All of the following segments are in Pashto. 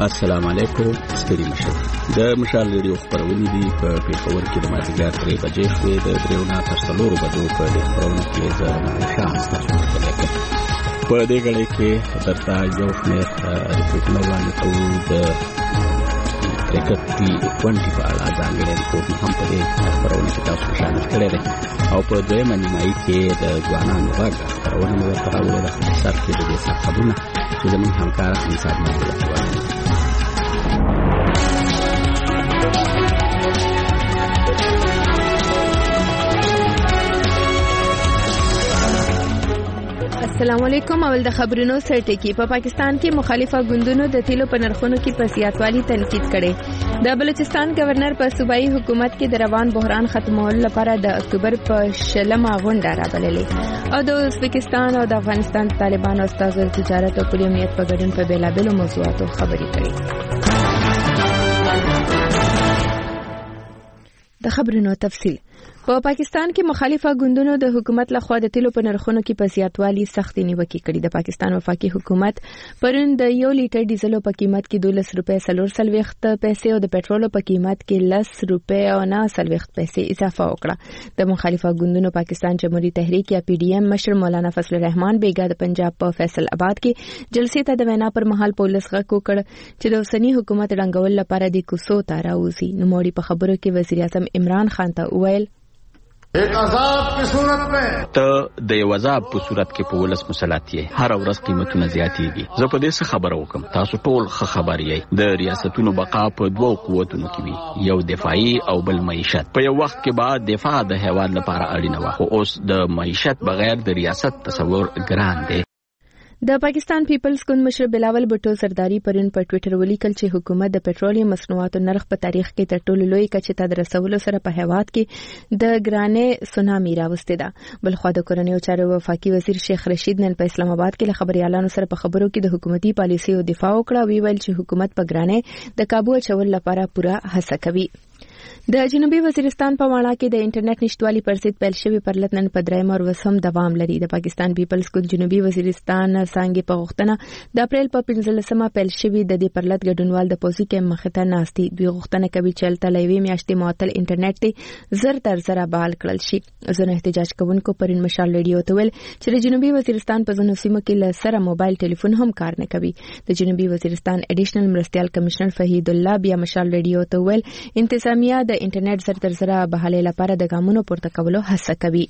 السلام علیکم. ستړي مشه د مشال ریډیو خبرونه دي په پیښور کې د مازیګر 3 بجې شوې د 3 تر 4 بجو په خبرونو کې زه شام تاسو ته په دې غړي کې درته یو شمېر ریپورټونه وړاندې کوو د کرکټ ټي 20 په اړه ځانګړي ریپورټ هم په دې خبرونو کې تاسو شامل کړی دی او په دویمه نیمایي کې د ځوانانو غږ خبرونه ورته راوړل د سر کې د دې خبرونه چې زموږ همکار انصاف مطلب السلام علیکم. اول د خبرونو سرټکی. په پاکستان کې مخالفه ګوندونو د تیلو په نرخونو کې په زیاتوالي تنقید کړي. د بلوچستان گورنر په صوبایي حکومت کې د روان بحران ختمولو لپاره د اکتوبر په 16مه غونډه رابللې او د ازبکستان او د افغانستان طالبانو استازو تجارت او پولي امنیت په ګډون په بیلابېلو موضوعاتو خبرې کړي. د خبرونو تفصیل. په پاکستان کې مخالفه ګوندونو د حکومت لخوا د تیلو په نرخونو کې په زیاتوالي سختي نیوکه کړې. د پاکستان وفاقي حکومت پرون د 1 لیټر ډیزل په قیمت کې 12 روپے 4 پیسې او د پټرول په قیمت کې 10 روپے او 9 پیسې اضافه وکړه. د مخالفه ګوندونو پاکستان جمهوریت تحریک یا پی ډی ایم مشر مولانا فضل الرحمن بیګا د پنجاب په فیصل آباد کې جلسې ته د وینا پر مهال پولیس غږ وکړ چې د اوسنی حکومت ډنګول لپاره د کوڅو ته راوځي. نو موري په خبرو کې وزیر اعظم عمران خان ته وویل ایک عذاب کی صورت میں ته د یو عذاب په صورت کې په ولس مسلط یې هر ورځ قیمتونه زیاتېږي. زه په دې څه خبره وکم تاسو ټول خبر یې د ریاستونو بقا په دوه قوتونو کې وي، یو دفاعي او بل معیشت. په یو وخت کې بعد دفاع د هیواد لپاره اړینه وه خو اوس د معیشت بغیر د ریاست تصور ګران دی. د پاکستان پیپلز ګوند مشر بلاول بټو سرداری پرون په ټوئیټر ولیکل چې حکومت د پټرولیم مصنوعاتو نرخ په تاریخ کې تر ټولو لوی کچې ته د رسولو سره په هیواد کې د ګرانې سونامي راوستې ده. بلخوا د کورنیو چارو وفاقي وزیر شیخ رشید نن په اسلام آباد کې له خبريالانو سره په خبرو کې د حکومتي پالیسي او دفاع وکړه. ویل چې حکومت په ګرانې د قابو اچول لپاره پوره هڅه کوي. د جنوبي وزیرستان په واړه کې د انټرنیټ نشټوالي پر ضد پیل شوی پرلط نن په 3 اور وسم دوام لري. د پاکستان پیپلز ګوند جنوبي وزیرستان څنګه په غوښتنه د اپریل په 15مه پیل شوی د دې پرلط ګډونوال د پوزي کې مخته ناشتي دوی غوښتنه کوي چې تل لوي میاشتې معطل انټرنیټ ته زر تر زر بحال کړل شي. ځنه احتجاج کوونکو پرین مشال ریډیو ته ویل چې د جنوبي وزیرستان په ځینو سیمو کې له سره موبایل ټلیفون هم کار نه کوي. د جنوبي وزیرستان اډیشنل مرستيال کمشنر فهید الله بیا مشال ریډیو ته ویل انتظامیه د انټرنیټ زر تر زر بحالې لپاره د ګامونو پورته کولو هڅه کوي.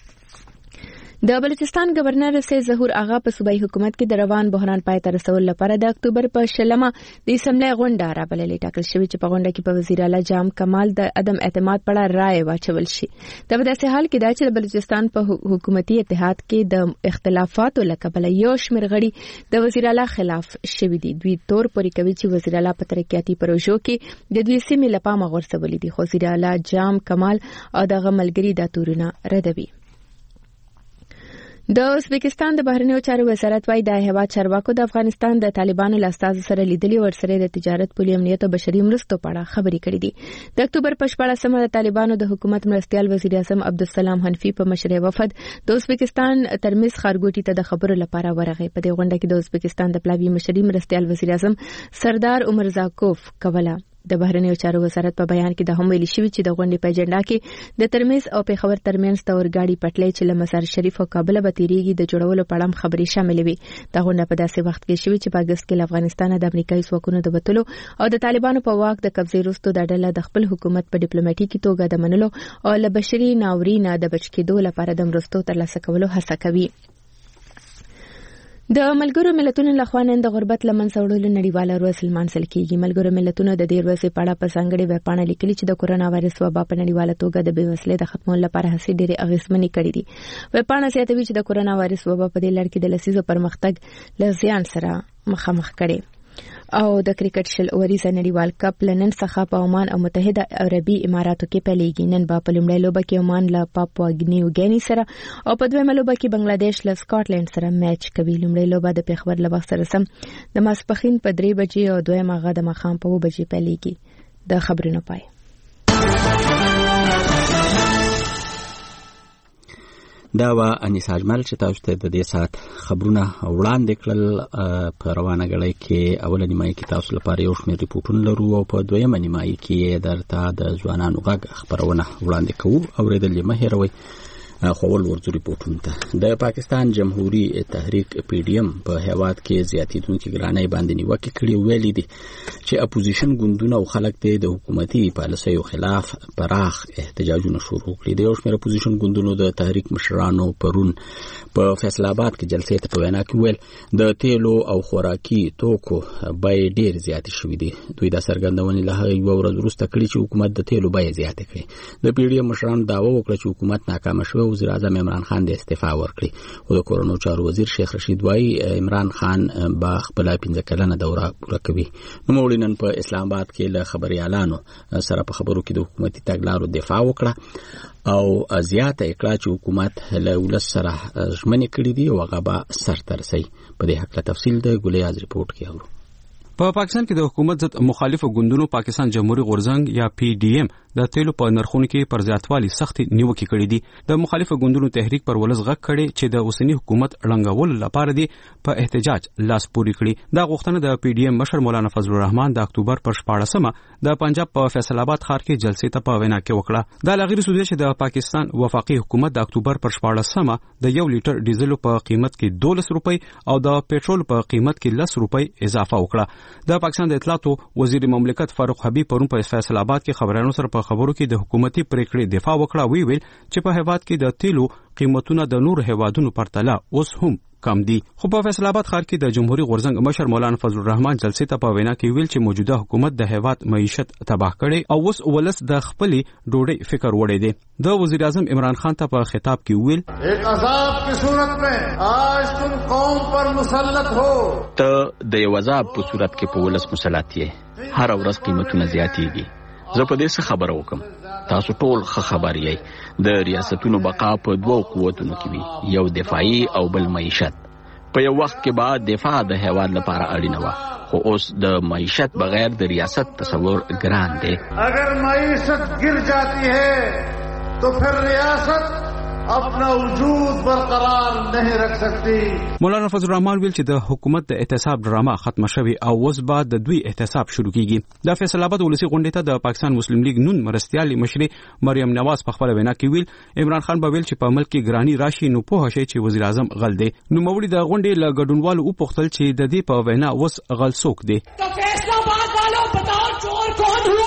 د بلوچستان گورنر سي ظهور آغا په صوبایي حکومت کې د روان بحران پای ته رسول لپاره د اکتوبر په 16مه د اسمبلی غونډه رابللې. ټاکل شوی چې په غونډه کې په وزیر اعلی جام کمال د عدم اعتماد په اړه رائے واچول شي. د داسې حال کې دا چې د بلوچستان په حکومتي اتحاد کې د اختلافاتو لکبل یو شمېر غړي د وزیر اعلی خلاف شوی دي. دوی تور پوري کوي چې وزیر اعلی په ترقیاتي پروژو کې د دوی سیمې لپاره غورځولې دي خو وزیر اعلی جام کمال او دغه ملګری د تورونه ردوي. د ازبکستان د بهرنیو چارو وزارت وايي د هیواد چارواکو د افغانستان د طالبانو لاستاز سره لیدلي ورسره د تجارت پولي امنیت او بشري مرستو په اړه خبرې کړې دي. د اکتوبر په 14مه د طالبانو د حکومت مرستيال وزیر اعظم عبدالسلام حنفي په مشرۍ وفد د ازبکستان ترمز خارګوټي ته د خبرو لپاره ورغی. په دې غونډه کې د ازبکستان د پلاوی مشري مرستيال وزیر اعظم سردار عمرزاکوف کوله. د بهرنیو چارو وزارت په بیان کې د هم ویلي شوی چې د غونډې په اجنډا کې د ترمز او پیښور ترمنځ تورګاډي پټلۍ چې له مزار شریف او کابل به تیریږي د جوړولو په اړه خبرې شامل وي. د غونډه په داسې وخت کې شوی چې په اگست کې افغانستان د امریکایي ځواکونو د وټلو او د طالبانو په واک د قبضې وروسته د ډله د خپل حکومت په ډیپلوماټیکي توګه د منلو او له بشري ناورین د بچ کېدو لپاره د مرستو ترلاسه کولو هڅه کوي. د ملګرو ملتونو لخوا نن د غربت له منځه وړلو نړیواله ورځ لمانځل کیږي. ملګرو ملتونو د دې ورځې په اړه په ځانګړې ویبپاڼه لیکلي چې د کورونا وایرس وبا په نړیواله توګه د بېوزلۍ د ختمولو لپاره هڅې ډېرې اغېزمنې کړې دي. ویبپاڼه زیاتوي چې د کورونا وایرس وبا په دې لړ کې د لسیزو پرمختګ له زیان سره مخامخ کړي. او د کرکټ شل اوریزه نړیوال کپ لنن څخه په عمان او متحده عربي اماراتو کې پیلېږي. نن په لومړۍ لوبه کې عمان له پاپوا نیو ګینی سره او په دویمه لوبه کې بنگلاديش له سکاټلند سره میچ کوي. لومړۍ لوبه د پیښور له وخت سره سم د ماسپخین په 3 بجې او دویمه غا د ماښام په 2 بجې پیلېږي. د خبرونو پای. دا و انیس اجمل چې تاسو ته د دې سات خبرونه وړاندې کړل. په روانه غړي کې اوله نیمایي کې تاسو لپاره یو شمېر ریپورتونه لرو او په دویمه نیمایي کې درته د ځوانانو غږ خبرونه وړاندې کوو. اوریدل یې مه هېروئ. خو ورځو ریپورتونه ته د پاکستان جمهوریت تحریک PDM په هیواد کې زیاتېدونکې ګرانۍ باندې نیوکې کړې، ویلي دي چې اپوزیشن ګوندونه او خلک د حکومتي پالیسیو خلاف پراخ احتجاجونه شروع کړي. د یو شمېر اپوزیشن ګوندونو د تحریک مشرانو پرون په فیصل آباد کې جلسې ته په وینا کې ویل د تیلو او خوراکي توکو بیې ډېر زیاتې شوې دي. دوی دا څرګندونې له هغې یوه ورځ وروسته کړي چې حکومت د تیلو بیې زیاتې کړي. د PDM مشرانو دعوه وکړه چې حکومت ناکامه شوی، وزیر اعظم عمران خان د استعفا ورکړي. خو د کورونو چارو وزیر شیخ رشید وایي عمران خان به خپله 15 کلنه دوره پوره کوي. نوموړي نن په اسلام آباد کې له خبریالانو سره په خبرو کې د حکومتي تګلارو دفاع وکړه او زیاته کړه چې حکومت له ولس سره ژمنې کړې دي او هغه به سرته رسوي. په دې هکله تفصیل د ګلیاز ریپورت کې اورو. په پاکستان کې د حکومت ضد مخالفو ګوندونو پاکستان جمهوریت غورځنګ یا PDM د تیلو په نرخونو کې پر زیاتوالي سخت نیوکې کړې دي. د مخالفو ګوندونو تحریک پر ولس غږ کړي چې د اوسنی حکومت ړنګول لپاره دي په احتجاج لاس پوري کړي. دا غوښتنه د PDM مشر مولانا فضل الرحمن د اکتوبر پر 14مه د پنجاب په فیصل آباد ښار کې جلسې ته په وینا کې وکړه. دا لغیر سوده چې د پاکستان وفاقي حکومت د اکتوبر پر 14مه د 1 لیټر ډیزل په قیمت کې 12 روپۍ او د پېټرول په قیمت کې 10 روپۍ اضافه وکړه. د پاکستان د اطلاعات وزیر مملکت فاروق حبیب پرون په فیصل آباد کې خبرانو سره په خبرو کې د حکومتي پریکړې دفاع وکړه. ویل چې په هیواد کې د تیلو قیمتونه د نور هیوادونو پرتله اوس هم کم دي. خو په فیصل آباد ښار کې د جمهوریت غورځنګ مشر مولانا فضل الرحمن جلسې ته په وینا کې ویل چې موجوده حکومت د هیواد معیشت تباه کړي او اوس ولس د خپلې ډوډۍ فکر وړي دي. د وزیر اعظم عمران خان ته په خطاب کې ویل ایک عذاب کی صورت میں آج تم قوم پر مسلط ہو. ته د یو عذاب په صورت کې په ولس مسلط یې. هر ورځ قیمتونه زیاتېږي. زه په دې څه خبره وکم؟ تاسو ټول ښه خبر یې. د ریاستونو بقا په دوو قوتونو کې وي، یو دفاعي او بل معیشت. په یو وخت کې بعد دفاع د هیواد لپاره اړینه وه، خو اوس د معیشت بغیر د ریاست تصور ګران دی. اگر معیشت گر جاتی ہے تو پھر ریاست اپنا وجود برقرار نہیں رکھ سکتی. مولانا فضل الرحمن ویل چې د حکومت د احتساب ډرامه ختمه شوی او اوس بعد د دوی احتساب شروع کیږي. د فیصل آباد ولسی غونډې ته د پاکستان مسلم لیگ نون مرستیالي مشري مریم نواز په خپل وینا کې ویل عمران خان به ویل چې په ملک کې ګرانی راشي نو په هڅه چې وزیر اعظم غل دی. نو موړي د غونډې له ګډونوالو او پختل چې د دې په وینا اوس غل څوک دی. تو فیصل آباد والو بتاؤ چور کون ہوا؟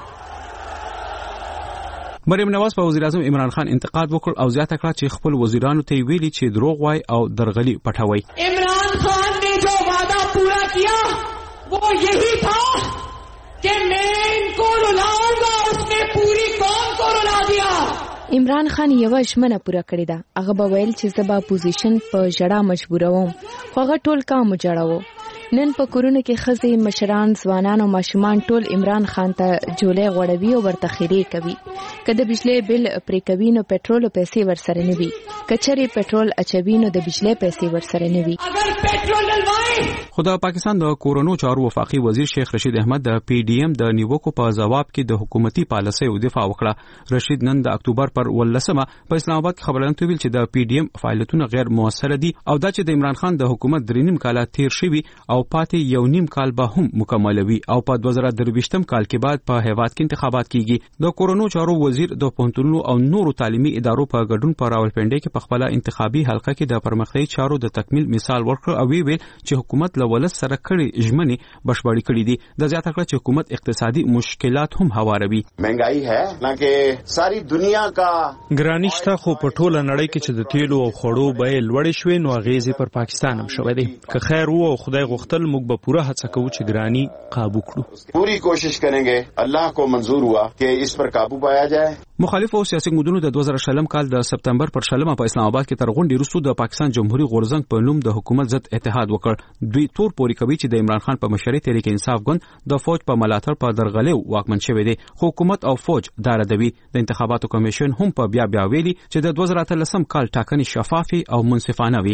مریم نواز په وزیر اعظم عمران خان انتقاد وکړ او زیاته کړه چې خپل وزیرانو ته ویلي چې دروغ وای او درغلي پټوي. عمران خان نے جو وعدہ پورا کیا وہ یہی تھا کہ میں ان کو رلاؤں گا، اس نے پوری قوم کو رلا دیا. عمران خان یو ژمنه پوره کړې ده. هغه به ویل چې زه به اپوزیشن په جړه مجبوروم، خو هغه ټول کام جوړاوه. نن په کورونه کې ښځې، مشران، ځوانان او ماشومان ټول عمران خان ته جولې غوړوي او ورته خیرې کوي. که د بجلی بل پرې کوي نو پټرول پیسې ورسره نه وي، که چېرې پټرول اچوي نو د بجلی پیسې ورسره نه وي. خو د پاکستان د کورونو چارو وفاقي وزیر شیخ رشید احمد د PDM د نیوکو په جواب کې د حکومتي پالیسیو دفاع وکړه. رشید نن د اکتوبر پر 18مه په اسلام آباد کې خبرونه ویل چې د PDM فعالیتونه غیر موثر دي او دا چې د عمران خان د حکومت 3.5 کال تیر شوی او پاتې 1.5 کال به هم مکملوي او په 2023م کال کې بعد په هیواد کې انتخابات کیږي. د کورونو چارو وزیر د پونتونو او نورو تعلیمي ادارو په ګډون په راولپنډي کې په خپل انتخابي حلقه کې د پرمختیايي چارو د تکمیل مثال ورکړ او ویل چې حکومت له ولس سره کړي ژمنې بشپړې کړې دي. د زیاته کړه چې حکومت اقتصادي مشکلات هم هواروي. مهنګای ہے نه کې ساری دنیا کا ګرانیشته خو په ټوله نړۍ کې چې د تیلو او خړو بیې لوړې شوې نو اغیزې پر پاکستان هم شوې دي. که خیر وو خدای غوښتل موږ به پوره هڅه کوو چې ګرانی قابو کړو. پوری کوشش کریں گے، اللہ کو منظور ہوا کہ اس پر قابو پایا جائے. مخالف او سیاسي ګوندونو د 2020 کال د سپتمبر پر 14مه په اسلام آباد کې تر غونډې وروسته د پاکستان جمهوریت غورځنګ په نوم د حکومت ضد اتحاد وکړ. دوی تور پوري کوي چې د عمران خان په مشرۍ تحریک انصاف ګوند د فوج په ملاتړ په درغلې واکمن شوی دی، خو حکومت او فوج دا ردوي. د انتخاباتو کمیشن هم په بیا ویلي چې د 2013 کال ټاکنې شفافي او منصفانه وي.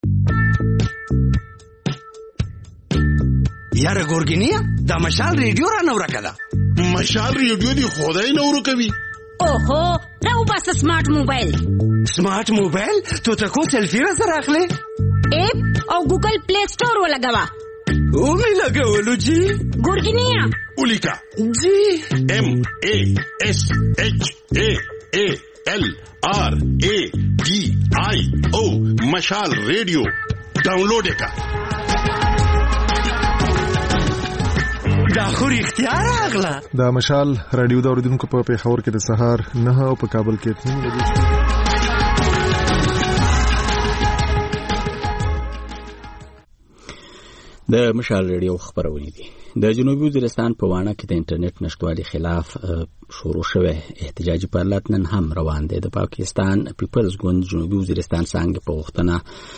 یاره ګورګینیا دا مشال ریډیو را نو راکړه. مشال ریډیو دی خدای نو ورکوي. اوهو راو بس سمارټ موبایل تو ته کو سیلفي را سره اخلي اپ او ګوګل پلی سٹور ولګوا او می لګولو جی ګورګینیا ولیکا جی MASHALRADIO مشال ریډیو ډاونلوډ کا دا خو اختیار اغلا دا مشال رادیو دا اوریدونکو په پیښور کې د سهار 9 او په کابل کې 3 بجې د مشال ریډیو خبرونه دي. د جنوبي وزیرستان په وانه کې د انټرنیټ نشټوالي خلاف شروع شوه احتجاجي پرلط نن هم روان دی. د پاکستان پیپلز ګوند جنوبي وزیرستان څنګه په وختونه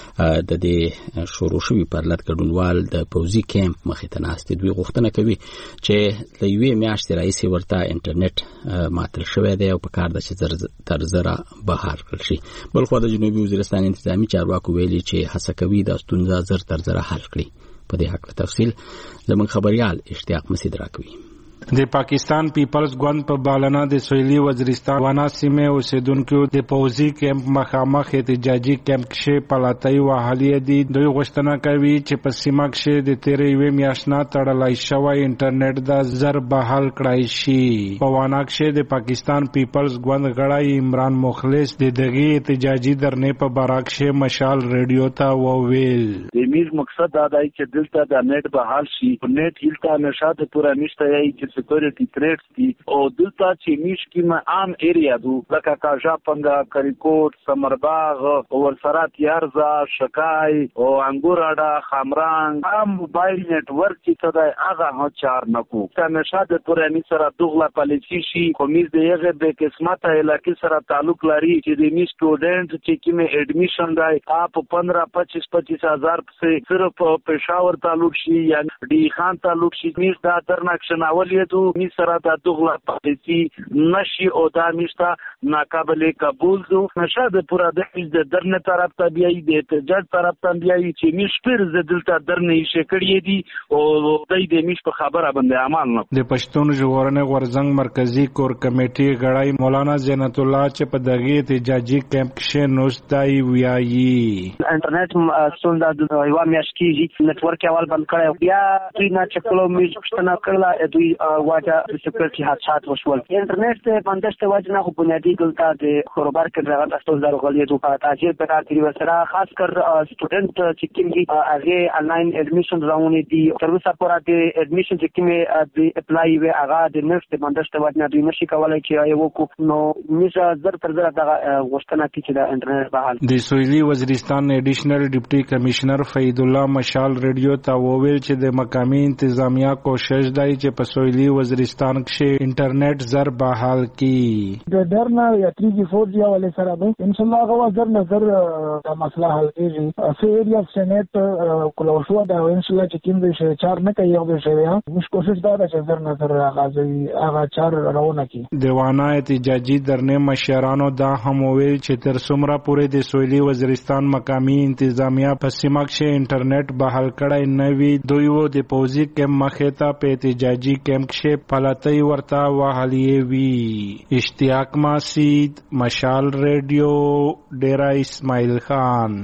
د دې شروع شوی پرلط ګډونوال د پوزي کیمپ مخې ته ناست دوی غوښتنه کوي چې د یوې میاشتې راځي ورته انټرنیټ معطل شوی دی او په کار د تر زره بهار کړل شي. بل خو د جنوبي وزیرستان انتظامی چارواکو ویلي چې هڅه کوي د ستونزه زر تر زره حل کړي. په دې حق تفصیل زموږ خبريال اشتیاق مسعود راکوي. د پاکستان پیپلز ګوند په بالنا د سویلي وزیرستان وانا سیمه اوسیدونکو د پوزي کیمپ مخامخ احتجاجي کیمپ کې پلاتای وهالي دي. دوی غوښتنه کوي چې په سیمه کې د تیرې وې میاشنا تړلای شوی انټرنیټ د زر بحال کړای شي. په وانا کې د پاکستان پیپلز ګوند غړی عمران مخلص د دغه احتجاجي درنې په باراکشه مشال ریډیو ته وویل د میز مقصد دا دی چې دلته د نت بحال شي. نت هلته نشاط پورا نشته یی security threats دي او دلته چې میش کې عام ایریا دو لکه کاژا پنګا کریکوټ سمرباغ او ورسره تیارزا شکای او انګوراډا خامران عام موبایل نتورک چې ته هغه هو چار نکو نشاط پورا می سره دغله پالیسی شي کومیز دیغه به قسمت علاقې سره تعلق لري چې د می سټوډنټ چې کیمه اډمیشن دی اپ 15-25 هزار صرف پېښور تعلق شي یا ډی خان تعلق شي می دا درنښت ناولې تو می سره د دغله پالیسی نشي او دا میشته ناقابل قبول دو نشاط پورا د درنه طرف ته بیاي د احتجاج طرف ته بیاي چې میش پر زدلته درنه شي کړی دي او د میش په خبره باندې عمل نه. د پښتون ژغورنې غورزنګ مرکزی کور کمیټې غړای مولانا زینت الله چې په دغه احتجاجي کیمپ کې نوستای ویایي انټرنیټ ستونزه د یو میاشت کې نتورک اول بند کړی بیا دوی نه چکلو میش پښتنه کړل دوی واجه سکیورټي حادثات وشول. انټرنیټ ته بندشت واجه نه خو بنیادی ګلتا د خبر کې دغه تاسو زره غلې دوه تاجر په کار کې وسره خاص کر سټوډنټ چې کیږي هغه انلاین اډمیشن راونی دي تر اوسه پورې د اډمیشن چې کیمه د اپلای وی هغه د نفس بندشت واجه نه دوی نشي کولای چې یو کو نو میزه زر تر زره دغه غوښتنه کوي چې د انټرنیټ بحال. د سویلي وزیرستان ایډیشنل ډیپټي کمشنر فید الله مشال ریډیو ته وویل چې د مقامی انتظامیه کوشش دی چې په سویلي وزیرستان کې انټرنیټ زر بحال کی. د درنا یا 3G 4G ولې سره به ان شاء الله هغه زر نظر د مسله حل کیږي. په ایریا سنټ کولو شو دا ان شاء الله چې کوم شي چار نه کوي او شي موږ کوشش دا چې زر نظر راغلي هغه چار راونه کی. دیوانه احتجاجي درنه مشرانو دا هم ویل چې تر څومره پورې د سویلي وزیرستان مقامی انتظامیه په سیمه کې انټرنیټ بحال کړای نه وي دوی و د پوزي کیمپ مخې ته په احتجاجي کیمپ کې پلاتای ورته وهلې وی. اشتیاق مسعود مشال ریډیو ډیرا اسماعیل خان.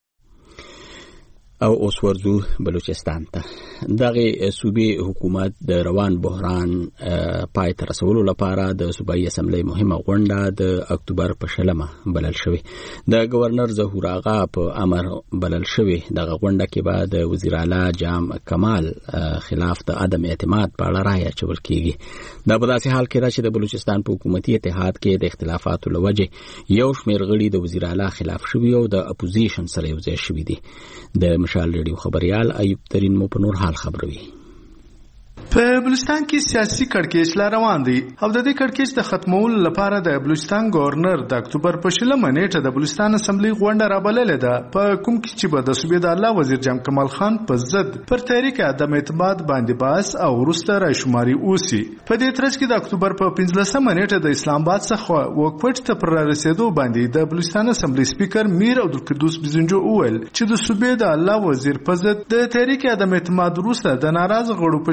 او اوس ورځو بلوچستان ته. دغه صوبې حکومت د روان بحران پای ته رسولو لپاره د صوبایي اسمبلی مهمه غونډه د اکتوبر په 16 بلل شوې. د گورنر ظهور آغا په امر بلل شوې. دغه غونډه کې به د وزیر اعلی جام کمال خلاف د عدم اعتماد په اړه رائے اچول کیږي. دا په داسې حال کې چې د بلوچستان په حکومتي اتحاد کې د اختلافاتو لوجه یو شمېر غړي د وزیر اعلی خلاف شوي او د اپوزیشن سره یو ځای شوي دي. د مشال ریډیو خبريال ایوب ترين مو په نور حال خبروي. په بلوچستان کې سیاسي کړکېچ لا روان دي او د دې کړکېچ د ختمولو لپاره د بلوچستان گورنر د اکتوبر په 16 نیټه د بلوچستان اسمبلی غونډه رابللې ده په کوم کې چې به د صوبې د اعلی وزیر جام کمال خان په ضد پر تحریک عدم اعتماد باندې باس او وروسته راشماري اوسي. په دې ترڅ کې د اکتوبر په 15 نیټه د اسلام آباد څخه وکوټ ته پر رسیدو باندې د بلوچستان اسمبلی سپیکر میر عبدالقدوس بزنجو وویل چې د صوبې د اعلی وزیر په ضد د تحریک عدم اعتماد وروسته د ناراض غړو په شمیر کې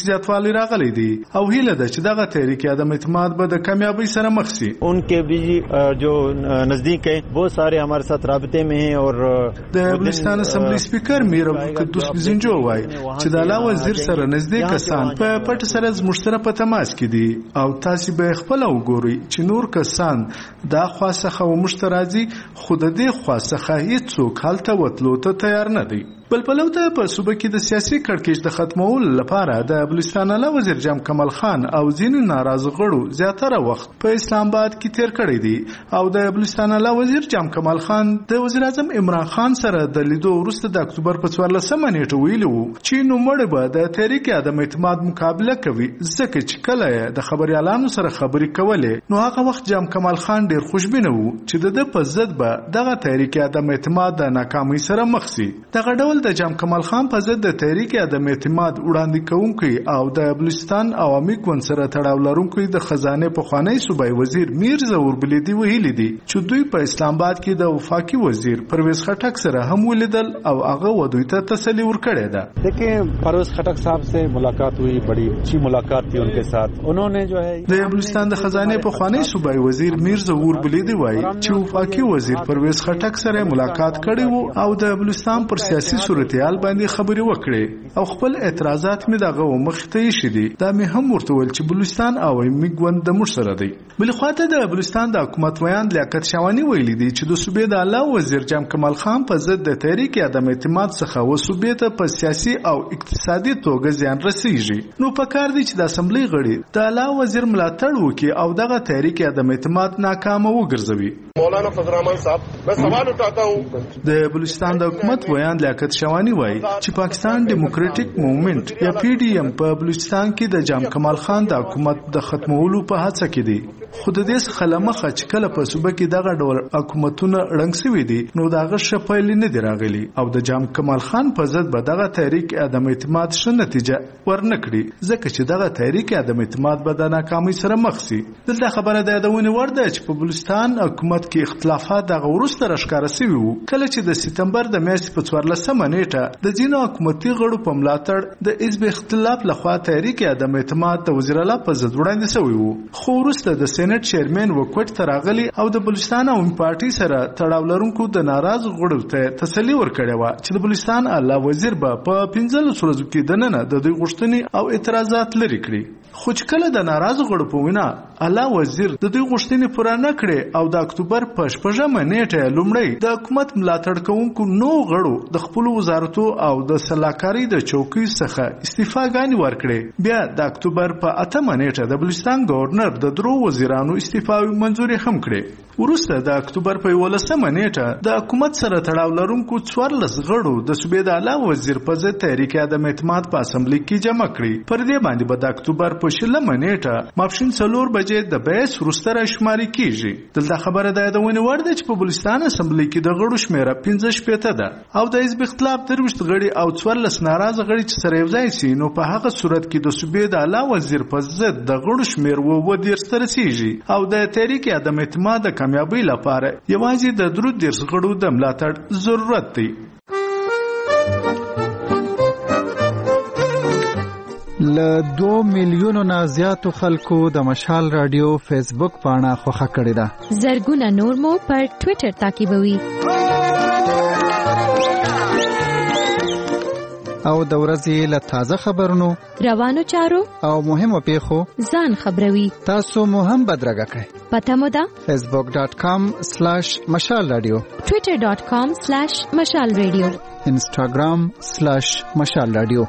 زیاتوالی راغلی دی او هیله ده چې دغه تحریک عدم اعتماد به د کامیابی سره مخ شي. उनके भी जो नजदीक है बहुत सारे हमारे साथ राबते में हैं और د بلوچستان اسمبلی سپیکر میر عبدالقدوس بزنجو وای چې د اعلی وزیر سره نزدیک کسان په پټ سره زموږ سره په تماس کې دي او تاسو به خپل وګورئ چې نور کسان دا خاصه و مشترازي خود دې خاصه هیڅوک حالت وتلو ته تیار نه دي. بل پلوته په صوبه کې د سیاسي کړکېچ د ختمولو لپاره د بلوچستان اعلی وزیر جام کمال خان او ځینو ناراض غړو زیاتره وخت په اسلام آباد کې تیر کړی دی او د بلوچستان اعلی وزیر جام کمال خان د وزیر اعظم عمران خان سره د لیدو وروسته د اکتوبر په 14 نیټه ویلو چې نو مړ به د تحریک عدم اعتماد مقابله کوي ځکه چې کله د خبريالانو سره خبرې کولې نو هغه وخت جام کمال خان ډیر خوشبینه وو چې د په ضد به دغه تحریک عدم اعتماد د ناکامۍ سره مخ شي. دغه ډول د جام کمال خان په ضد د تحریک عدم اعتماد وړاندې کوونکی او د بلوچستان عوامي ګوند سره تړاو لرونکی د خزانه پخوانی صوبای وزیر میر ظهور بلیدي ویلي دي چې دوی په اسلام آباد کې د وفاقي وزیر پرویز خټک سره هم ولیدل او هغه ودوی ته تسلی ورکړې ده. دیکھیں پرویز خټک صاحب سے ملاقات ہوئی, بڑی اچھی ملاقات تھی ان کے ساتھ. انہوں نے جو ہے د بلوچستان د خزانه پخوانی صوبای وزیر میر ظهور بلیدي وایي چې وفاقي وزیر پرویز خټک سره ملاقات کړی وو او د بلوچستان پر سیاسي صورتحال باندې خبرې وکړې او خپل اعتراضات مې دغه مخته یې شدي. دا مې هم ورته ویل چې بلوچستان عوامي ګوند د موږ سره دی. بل خواته د بلوچستان د حکومت ویان لیاقت شاوانی ویلي دی چې د صوبې د اعلی وزیر جام کمال خان په ضد د تحریک عدم اعتماد څخه و صوبې ته په سیاسي او اقتصادي توګه زیان رسیږي. نو په کار دی چې د اسمبلی غړي د اعلی وزیر ملاتړ وکړي او دغه تحریک عدم اعتماد ناکام وګرځوي. مولانا فضل الرحمن صاحب میں سوال اٹھاتا ہوں. د بلوچستان د حکومت ویان لیاقت شاوانی وایي چې پاکستان ډیموکراټیک موومېنټ یا پی ډی ایم په بلوچستان کې د جام کمال خان د حکومت د ختمولو په هڅه کې دی. خو د دې څخه لمخه چې کله په صوبه کې دغه ډول حکومتونه ړنګ شوي دي نو دغه ښه پایلې نه دي راغلي او د جام کمال خان په ضد به دغه تحریک عدم اعتماد ښه نتیجه ورنکړي ځکه چې دغه تحریک عدم اعتماد به د ناکامۍ سره مخ شي. دلته خبره د یادونې وړ ده چې په بلوچستان حکومت کې اختلافات دغه وروسته راښکاره شوي وو کله چې د سپتمبر د میاشتې په 14 نیټه د ځینو حکومتي غړو په ملاتړ د حزب اختلاف لخوا تحریک عدم اعتماد د وزیر اعلی په ضد وړاندې شوی وو. خو وروسته د سېنات چیرمن وکوټ ته راغلی او د بلوچستان عوامي پارټي سره تړاو لرونکو د ناراض غړو ته تسلی ورکړې وه چې د بلوچستان اعلی وزیر به په 15 ورځو کې دننه د دوی غوښتنې او اعتراضات لرې کړي. خو چې کله د ناراض غړو په وینا اعلی وزیر د دوی غوښتنې پوره نه کړې او د اکتوبر په 14 نیټه لومړی د حکومت ملاتړ کوونکو نو غړو د خپل وزارتو او د سلاکاري د چوکۍ څخه استعفاګانې ورکړې بیا د اکتوبر په 8 نیټه د بلوچستان گورنر د درو وزیرانو استعفاوي منځوري هم کړې. وروسته د اکتوبر په 11 نیټه د حکومت سره تړاو لرونکو 14 غړو د صوبې د اعلی وزیر په ضد تحریک عدم اعتماد په اسمبلی کې جمع کړي. پر دې باندې به د اکتوبر په 16 نیټه ماپښین 4 بجې د بیس وروسته راشماري کیږي. دلته خبره د یادونې وړ ده چې په بلوچستان اسمبلی کې د غړو شمیره 15 ده او د حزب اختلاف 23 غړي او 14 ناراض غړي چې سره یو ځای شي نو په هغه صورت کې د صوبې د اعلی وزیر په ضد د غړو شمیر و ته رسیږي او د تحریک عدم اعتماد د کامیابی لپاره یوازې د 30 غړو د ملاتړ ضرورت دی. له 2 میلیونو نه زیاتو خلکو د مشال رادیو فیسبوک پاڼه خوښه کړې ده. زرګونه نور مو پر ټوئیټر تعقیبوي او د ورځې له تازه خبرونو روانو چارو او مهمو پیښو ځان خبروي. تاسو مو هم بدرګه کړئ. پته مو ده facebook.com/مشال رادیو, twitter.com/مشال رادیو, instagram/مشال رادیو.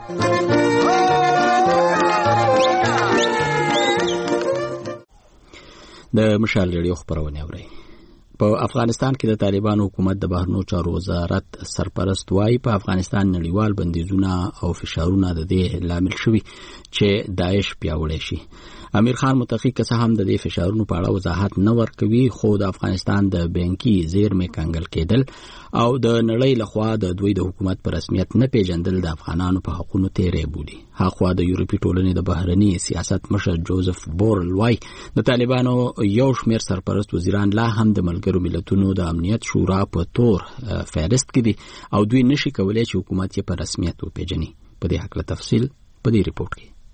د مشال رادیو خبرونه اورئ. په افغانستان کې د طالبان حکومت د بهرنیو چارو وزارت سرپرست وايي په افغانستان نړیوال بندیزونه او فشارونه د دې لامل شوي چې داعش پیاوړی شي. امیر خان متقی که څه هم د دې فشارونو په اړه وضاحت نه ورکوي خو د افغانستان د بانکي زیرمې کنګل کېدل او د نړۍ لخوا د دوی د حکومت په رسمیت نه پیژندل د افغانانو په حقونو تیری بولي. هاخوا د یورپي ټولنې د بهرني سیاست مشر جوزف بورل وايي د طالبانو یو شمېر سرپرست وزیران لا هم د ملګرو ملتونو د امنیت شورا په تور فهرست کې دي او دوی نشي کولای چې حکومت یې په رسمیت وپیژني. په دې هکله تفصیل په دې ریپورت کې.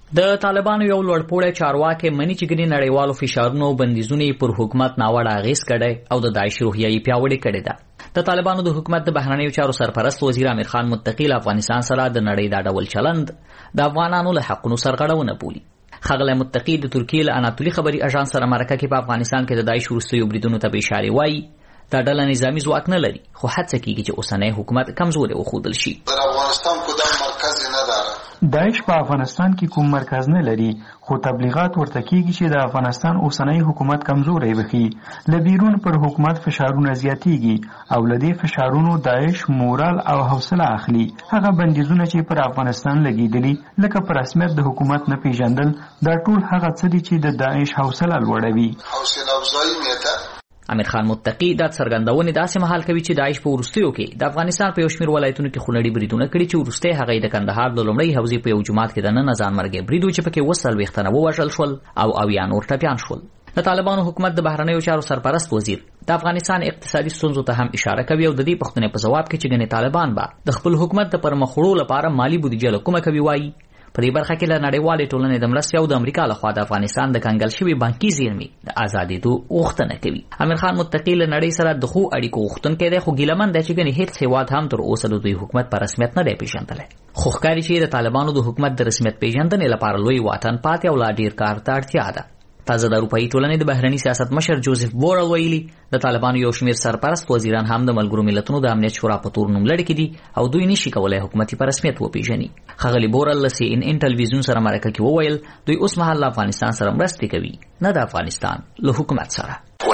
د طالبانو یو لوړپوړی چارواکي مني چې ګنې نړیوالو فشارونو بندیزونه پر حکومت ناوړه اغیز کړي او د داعش روحیه یې پیاوړې کړې ده. د طالبانو د حکومت د بهرنیو چارو سرپرست وزیر امیر خان متقی له افغانستان سره د نړۍ دا ډول چلند د افغانانو له حقونو سرغړونه بولي. ښاغلی متقی د ترکیې له اناتولي خبري اژانس سره مرکه کې په افغانستان کې د داعش وروستیو بریدونو ته اشاره وایي دا ډله نظامي ځواک نه لري خو هڅه کیږي چې اوسنی حکومت کمزوري وښودل شي. در افغانستان کدام مرکز نه داره. داعش په افغانستان کې کوم مرکز نه لري خو تبلیغات ورته کیږي چې د افغانستان اوسنی حکومت کمزوري وي. له بیرون پر حکومت فشارونه زیاتیږي او له دې فشارونو داعش مورال او حوصله اخلي. هغه بندیزونه چې پر افغانستان لګیدلي لکه پر رسمیت د حکومت نه پیژندل دا ټول هغه څه دي چې د داعش حوصله لوړوي. حوصله افزایی میته. امیر خان متقی دا څرګندونې داسې مهال کوي چې داعش په وروستیو کې د افغانستان په یو شمېر ولایتونو کې خونړي بریدونه کړي چې وروستی هغه د کندهار د لومړۍ حوزې په یو جومات کې د نن ځان مرګي برید چې پکې 40 تنه ووژل شول او 80 نور ټپیان شول. د طالبانو حکومت د بهرنیو چارو سرپرست وزیر د افغانستان اقتصادي ستونزو ته هم اشاره کوي او د دې پوښتنې په ځواب کې چې ګنې طالبان به د خپل حکومت د پرمخوړو لپاره مالی بودیجه له کومه کوي وایي په دې برخه کې له نړیوالې ټولنې د مرستې او د امریکا لخوا د افغانستان د کنګل شوي بانکي زیرمې د ازادېدو غوښتنه کوي. امیر خان متقی له نړۍ سره د ښو اړیکو غوښتونکی دی خو ګیلمن دی چې ګنې هیڅ هېواد هم تر اوسه د دوی حکومت په رسمیت نه دی پیژندلی. خو ښکاري چې د طالبانو د حکومت د رسمیت پیژندنې لپاره لوی واټن پاتې او لا ډیر کار ته اړتیا ده. تازه د اروپایي ټولنې د بهرني سیاست مشر جوزف بورل ویلي د طالبانو یو شمېر سرپرست وزیران هم د ملګرو ملتونو د امنیت شورا په تور نوم لړ کې دي او دوی نشي کولای حکومتي په رسمیت وپیژني. ښاغلي بورل له CNN ټلویزیون سره مرکه کې وویل دوی اوس مهال له افغانستان سره مرستې کوي نه د افغانستان له حکومت سره.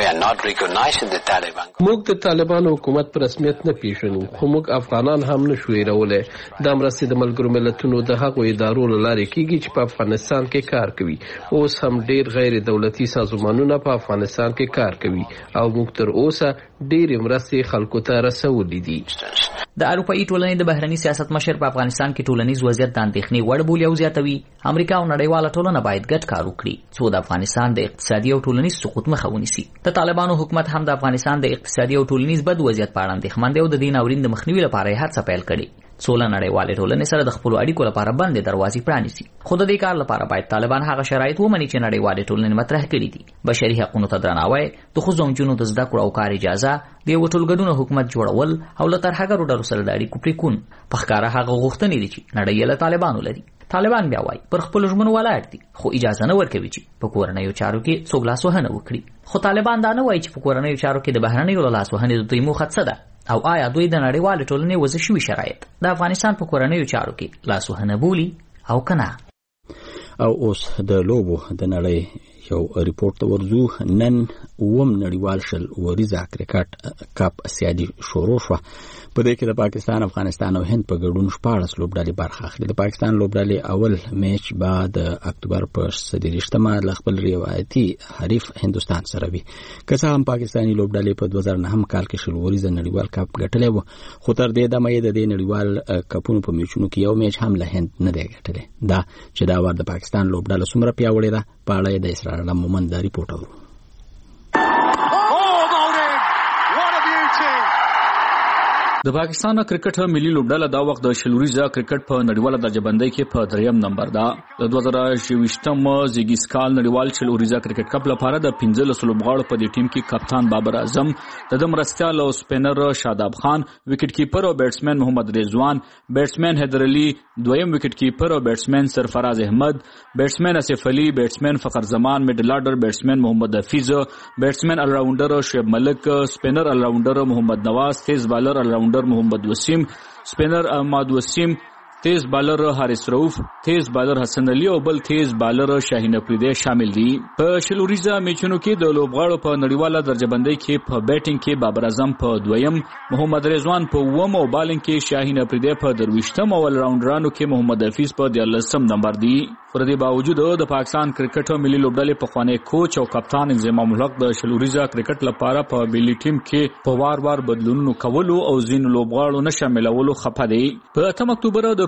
موږ د طالبانو حکومت په رسمیت نه پیژنو خو موږ افغانان هم نشو هیرولی. دا مرستې د ملګرو ملتونو د هغو ادارو له لارې کیږي چې په افغانستان کې کار کوي. اوس هم ډیر غیر دولتي سازمانونه په افغانستان کې کار کوي او موږ تر اوسه ډېرې مرستې خلکو ته رسولې دي. د اروپایي ټولنې د بهرني سیاست مشر په افغانستان کې ټولنیز وضعیت د اندېښنې وړ بولي او زیاتوي امریکا او نړیواله ټولنه باید ګډ کار وکړي څو د افغانستان د اقتصادي او ټولنیز سقوط مخه ونیسي. د طالبانو حکومت هم د افغانستان د اقتصادي او ټولنیز بد وضعیت په اړه اندېښمن دی او د دې ناورین د مخنیوي لپاره یې هڅه پیل کړې څو له نړیوالې ټولنې سره د خپلو اړیکو لپاره بندې دروازې پرانیسي. خو د دې کار لپاره باید طالبان هغه شرایط ومني چې نړیوالې ټولنې مطرح کړي دي. بشري حقوقو ته درناوی، د ښځو او نجونو د زده کړو او کار اجازه، د یو ټولګډون حکومت جوړول او له ترهګرو ډلو سره د اړیکو پریکون په ښکاره هغه غوښتنې دي چې نړۍ له طالبانو لري. طالبان بیا وایي پر خپل ژمنو ولاړ دي خو اجازه نه ورکوي چې په کورنیو چارو کې څوک لاسوهنه وکړي. خو طالبان دا نه وایي چې په کورنیو چارو کې د بهرنیو لاسوهنې د دوی موخه څه ده او آیا دوی د نړیوالې ټولنې وضع شوي شرایط د افغانستان په کورنیو چارو کې لاسوهنه بولي او کنه. او اوس د لوبو د نړۍ یو ریپورت ورزو. نن اوم نړیوال شل وریزه کرکټ کپ سیالي شروع شوه. په دې کې د پاکستان، افغانستان او هند په ګډون 14 لوبډلې برخه اخلي. د پاکستان لوبډلې اول میچ بعد اکتوبر په 23 ل خپل روایتي حریف هندستان سره وي. که څه هم پاکستاني لوبډلې په 2009 کال کې شل وریزه نړیوال کپ ګټلی و خو تر دې دمه یې د دې نړیوال کپونو په میچونو کې یو میچ هم له هند نه دی ګټلی. دا چې دا ور د پاکستان لوبډله څومره پیاوړې ده په اړه یې د اسرار الله مومند دا ریپورټ اورو. د پاکستان کرکټ ملي لوبډله دا وخت د شلوریزه کرکټ په نړیواله درجه بندۍ کې په 3م نمبر ده. د 2023 زیګیسکال نړیوال شلوریزه کرکټ کپ لپاره د 15 لوبغاړو په دې ټیم کې کپتان بابر اعظم، د مرستیال او سپینر شاداب خان، وکټ کیپر او بیټسمن محمد رضوان، بیټسمن حیدر علي، دویم وکټ کیپر او بیټسمن سرفراز احمد، بیټسمن اسف علي، بیټسمن فخر زمان، میډل آرډر بیټسمن محمد حفیظ، بیټسمن ال راونډر شعیب ملک، سپینر ال راونډر محمد نواز، تیز بالر ال راونډر محمد وسیم، سپینر احمد وسیم، تیز بالر حارث رؤوف، تیز بالر حسن علي او بل تیز بالر شاهین افریدی شامل دي. په شلوریزه میچونو کې د لوبغاړو په نړیواله درجه بندۍ کې په بیټینګ کې بابر اعظم په 2م، محمد رضوان په 1م او بالینګ کې شاهین افریدی په 23م او ال راونډرانو کې محمد حفیظ په 14م نمبر دي. پر دې باوجود د پاکستان کرکټ ملي لوبډلې په خوانی کوچ او کپتان انضمام الحق د شلوریزه کرکټ لپاره په ملي ټیم کې په وار بدلونونو کولو او ځینو لوبغاړو نه شاملولو خپه دي. په 8 اکتوبر د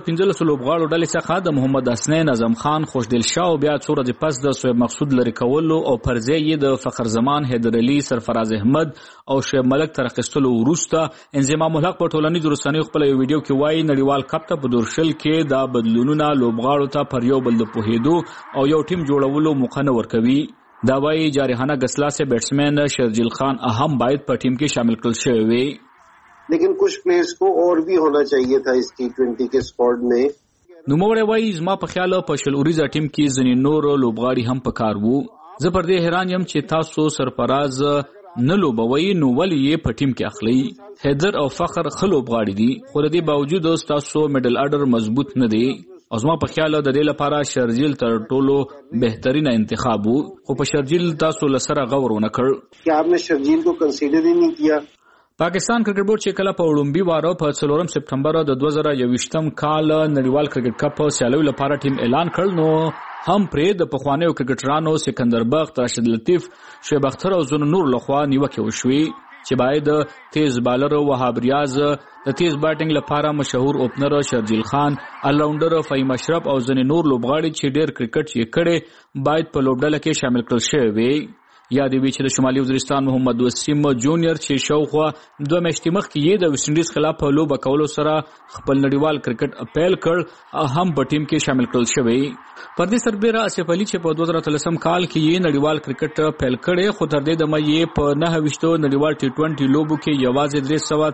15 لوبغاړو ډلې څخه د محمد حسنین اعظم خان خوشدل شاه او بیا څو ورځې پس د سویب مقصود لري کولو او پر ځای یې د فخر زمان، حیدر علي، سرفراز احمد او شعیب ملک تر اخیستلو وروسته انضمام الحق په ټولنیزو رسنیو خپل یو ویډیو کې وایي نړیوال کپ ته په دورشل کې دا بدلونونه لوبغاړو ته پر یو بل د پوهېدو او یو ټیم جوړولو موقع نه ورکوي. دا وایي جارحانه گسلا سے بیٹسمین شرجیل خان اہم باعث پر ٹیم کے شامل کر شوئے ہوئے، لیکن کچھ پلیئرز کو اور بھی ہونا چاہیے تھا اس T20 کے اسکواڈ میں. نوموړی وایي زما په خیال په شل اوریزه ټیم کې ځینې نور لوبغاړي هم پکار وو. زه پر دې حیران یم چې تاسو سرفراز نه لوبوي نو ولې یې په ټیم کې اخلي. حیدر او فخر ښه لوبغاړي دي خو د دې باوجود تاسو میډل اډر مضبوط نه دی. او زما په خیال د دې لپاره شرجیل تر ټولو بهترین انتخاب وو، خو په شرجیل تاسو لسره غور ونه کړ. کیا آپ نے شرجیل کو کنسیډر ہی نہیں کیا؟ پاکستان کرکټ بورډ چې کله په اولمپي واره په 4 سپټمبر د 2021 کال نړیوال کرکټ کپ سیالیو لپاره ټیم اعلان کړ نو هم پرې د پخوانیو کرکټرانو سکندر بخت، راشد لطیف، شعیب اختر او ځینو نور لخوا نیوکه وشوي چې باید تیز بالر وهاب ریاض، د تیز بیټینګ لپاره مشهور اوپنر شرجیل خان، الراونډر فهیم اشرف او ځینې نور لوبغاړي چې ډېر کرکټ یې کړی باید په لوبډله کې شامل کړل شوي وي. یاد وي چې د شمالي وزیرستان محمد وسیم جونیئر چې شاوخوا 2 میاشتې مخکې یې د ویسټ انډیز خلاف په لوبه کولو سره خپل نړیوال کرکټ اپیل کړ هم په ټیم کې شامل کړل شوی. پردي سربیره اسف علي چې په 2013 کال کې یې نړیوال کرکټ پیل کړي خو تر دې دمه یې په 9 نړیوال T20 لوبو کې یوازې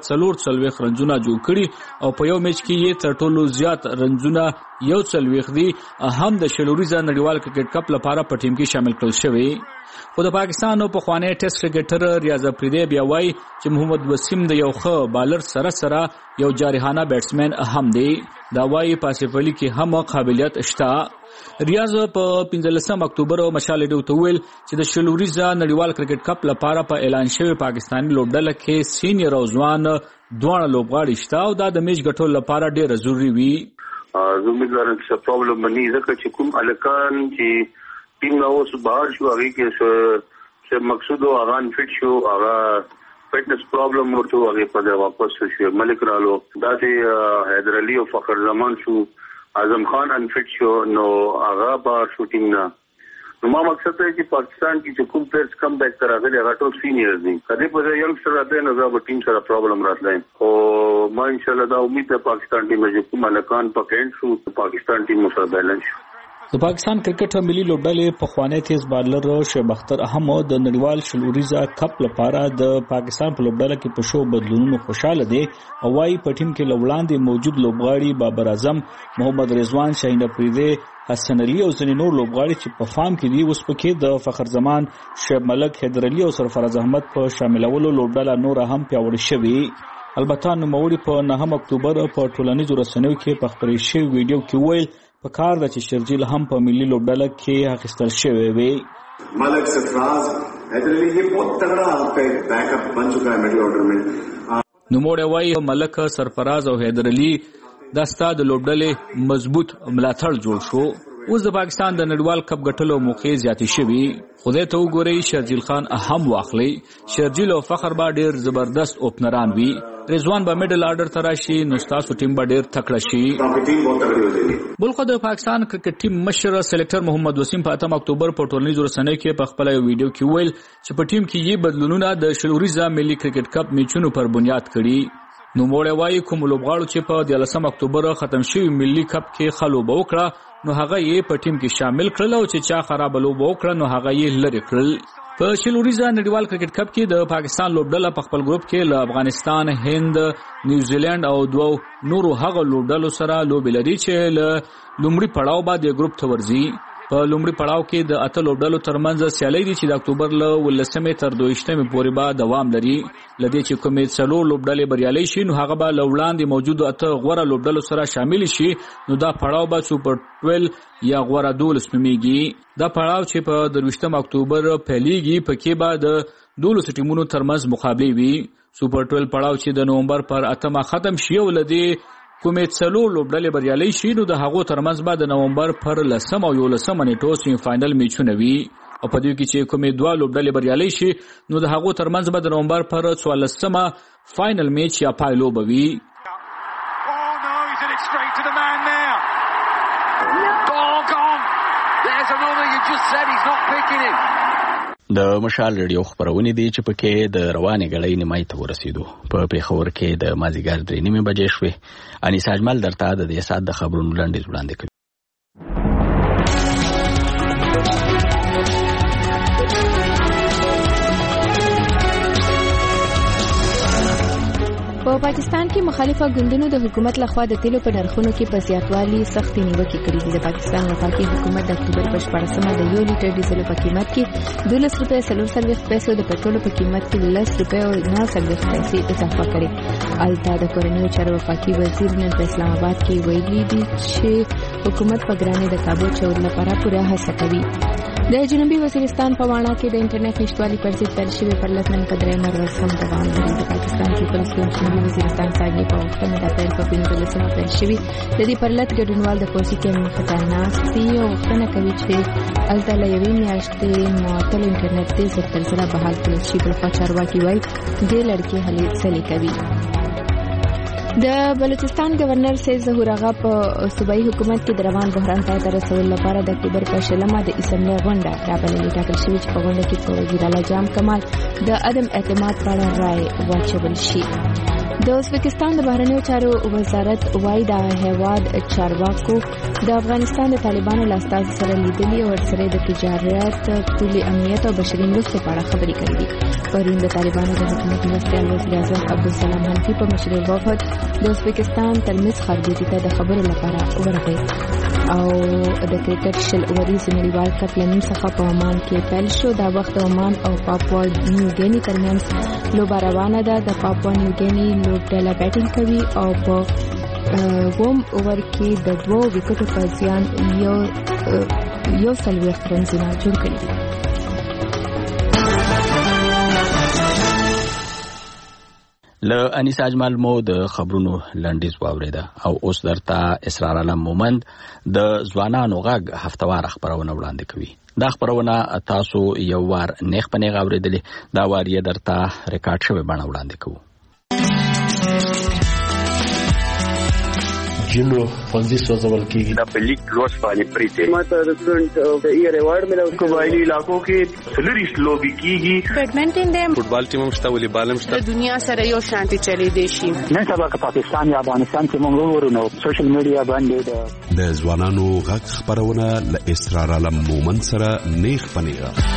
344 رنزونه جوړ کړي او په یو میچ کې یې تر ټولو زیات رنزونه 140 دي هم د شلوریزه نړیوال کرکټ کپ لپاره په ټیم کې شامل کړل شوی. خو د پاکستان په خوانی ټیسټ کرکټر ریاض افریدی بیا وایي چې محمد وسیم د یو ښه بالر سره یو جارحانه بیټسمن هم دی. دا وایي په اسف علي کې هم قابلیت شته. ریاض په 15 اکتوبر مشال ډیو ته ویل چې د شلوریزه نړیوال کرکټ کپ لپاره په اعلان شوی پاکستاني لوبډله کې سینیئر او ځوان دوه لوبغاړي شته او دا د میچ ګټلو لپاره ډېر ضروری وي. زه امیدوارم چې پرابلم باندې ځکه چې کوم الکان چې ټیم نو اوس بهر شو هغه کې مقصود او اغان فټ شو هغه فټنس پرابلم ورته هغه په واپس شو ملک رالو داسې حیدر علي او فخر زمان شو اعظم خان انفټ شو نو هغه بهر شوټینګ نه. نو ما مقصد دی چې پاکستان کې چې کوم پلیئرز کم بیک تر راغلي هغه ټول سینیئر دي کله په ینګسټر راځي نو دا ټیم سره پرابلم راتلای او ما ان شاء الله دا امید ده پاکستان ټیم چې کوم ملکان پکېند شو پاکستان ټیم سره بیلانس شو. د پاکستان کرکټ ملي لوبډلې په خوانی تیز بالر شعیب اختر احمد د نړیوال شلوریزه کپ لپاره د پاکستان په لوبډله کې په شو بدلونونو خوشاله دي او وايي په ټیم کې لوړاندې موجود لوبغاړي بابر اعظم، محمد رضوان، شاهین افریدی، حسن علي او ځینې نور لوبغاړي چې په فارم کې دي اوس پکې د فخر زمان، شعیب ملک، حیدر علي او سرفراز احمد په شاملولو لوبډله نور هم پیاوړې شوې. البته نوموړي په 9 اکتوبر په ټولنیزو رسنیو کې په خپرې شوی ویډیو کې ویل په کار د چې شرجیل هم په ملي لوبډله کې اخیستل شوی وي. ملک، سرفراز، حیدر علي یہ بہت تگڑا آپ کا بیک اپ بن چکا ہے مڈل آرڈر میں. نوموړی وایي ملک، سرفراز او حیدر علي دا ستا د لوبډلې مضبوط ملاتړ جوړ شو. اوس د پاکستان د نړیوال کپ ګټلو موقع زیاتې شوي. خدای ته وګورئ شرجیل خان هم واخلي. شرجیل او فخر با ډیر زبردست اوپنران وي. رضوان به میډل آرډر تراشي نو تاسو ټیم به ډیر تکړه شي. بلخو د پاکستان کرکټ ټیم مشر سلیکټر محمد وسیم په 8 اکتوبر په ټولنیزو رسنیو کې په خپل ویډیو کې ویل چې په ټیم کې یې بدلونونه د شلوریزه ملي کرکټ کپ میچونو پر بنیاد کړي. نو موړی وایي کوم لوبغاړو چې په 13 اکتوبر ختم شوی ملي کپ کې خلوبه وکړه نو هغه یې په ټیم کې شامل کړل او چې چا خراب لوبه وکړه نو هغه یې لری کړل. په شلوریزه نړیوال کرکټ کپ کې د پاکستان لوبډله په خپل ګروپ کې له افغانستان، هند، نیوزیلند او دوه نورو هغه لوبډلو سره لوبې لري چې له لومړي پړاو باندې ګروپ ته ورځي. په لومړي پړاو کې د 8 لوبډلو ترمنځ سیالي دي چې د اکتوبر له 19 تر 22 پورې به دوام لري. لدې چې کومې څلور لوبډلې بریالي شي نو هغه به له وړاندې موجود 8 غوره لوبډلو سره شامل شي نو دا پړاو به سوپر 12 یا غوره 12 نومیږي. دا پړاو چې په 23 اکتوبر پیلېږي پکې به د 12 ټیمونو ترمنځ مقابله وي. سوپر 12 پړاو چې د نومبر پر 8 ختم شي ولدي کومې څلور لوبډلې بریالي شي نو د هغو ترمنځ به د نومبر پر 10 او 11 نیټو سیمی فائنل میچونه وي او په دې کې چې کومې دوه لوبډلې بریالي شي نو د هغو ترمنځ به د نومبر پر 14 فائنل میچ یا پایلو به وي. د مشال ریډیو خبرونه دي چې پکې د روانې غړې نیمای ته ورسېدو په پیښور کې د مازیګر 3:30 بجې شوې. انیس اجمل درته د دې سات د خبرونو لاندې وړاندې کوي. په پاکستان کې مخالفه ګوندونو د حکومت لخوا د تیلو په نرخونو کې په زیاتوالي سختې نیوکې کړې دي. د پاکستان وفاقي حکومت د اکتوبر په 14مه د 1 لیټر ډیزل په قیمت کې 12 روپۍ 40 پیسو، د پټرول په قیمت کې 10 روپۍ او 90 پیسې اضافه کړې. البته د کورنیو چارو وفاقي وزیر نن په اسلام آباد کې ویلي دي چې حکومت په ګرانۍ د کابو چور لپاره پوره هڅه کوي. د جنوبي وزیرستان په واڼه کې د انټرنیټ نشټوالي پر ضد پیل شوې پرلطنن په 3 ورځ هم دوام لري. د پاکستان پیپلز ګوند جنوبي وزیرستان ساګي په وختونو د اپریل په 15مه پیل شوې. د دې پرلط ګډونوال د پولیسي کېمپ خطرناک سي او وختونه کوي چې الته له یوې میاشتې معطل انټرنیټ د سلسله بحال کړل شي. بلخوا چارواکي وایي د لړکې هلې ځلې کوي. د بلوچستان گورنر سید ظهور آغا په صوبایي حکومت کې د روان بحران پای ته رسولو لپاره د اکتوبر په 16مه د اسمبلی غونډه رابللې. ټاکل شوې چې په غونډه کې په وزیر اعلی جام کمال د عدم اعتماد په اړه رائے واچول شي. د ازبکستان د بهرنیو چارو وزارت وايي د هیواد چارواکو د افغانستان د طالبانو له استازي سره لیدلي او ورسره د تجارت، پولي امنیت او بشري مرستو په اړه خبرې کړې دي. پرون د طالبانو د حکومت مرستیال وزیر اعظم عبدالسلام حنفي په مشرۍ وفد د ازبکستان ترمنځ ښارګوټي ته د خبرو لپاره ورغی. او د کرکټ شل اوریز نړیوال کپ له نن څخه په عمان کې پیل شو. دا وخت عمان او پاپوا نیو ګینی ترمنځ لوبه روانه ده. د پاپوا نیو ګینی لوبډله بیټینګ کوي او په ووم اوور کې د 2 وکټو په زیان یو څلوېښت رنونه جوړ کړي دي. له انیس اجمل مو د خبرونو لنډیز واوریده او اوس درته اسرار علم مومند د ځوانانو غږ هفتوار خبرونه وړاندې کوي. دا خبرونه تاسو یو وار نیغ په نیغ اوریدلې، دا وار یې درته ریکارډ شوی بڼه وړاندې کوو. جنو فنزي سوزول کیږي دا په لیک لوس باندې پریته ماته د سټډنټ د ایئر ایوارډ ملو قبایلی علاقو کې سلریس لوبي کیږي. بیډمنټن د فوټبال ټیم مشته ولې بالم شته. د دنیا سره یو شانتي چلی دی شي. نن سبا که پاکستان یا افغانستان کې موږ ورونو سوشل میډیا باندې د ځوانانو غږ خبرونه ل اسرار علم مومن سره نیغ پنیغه.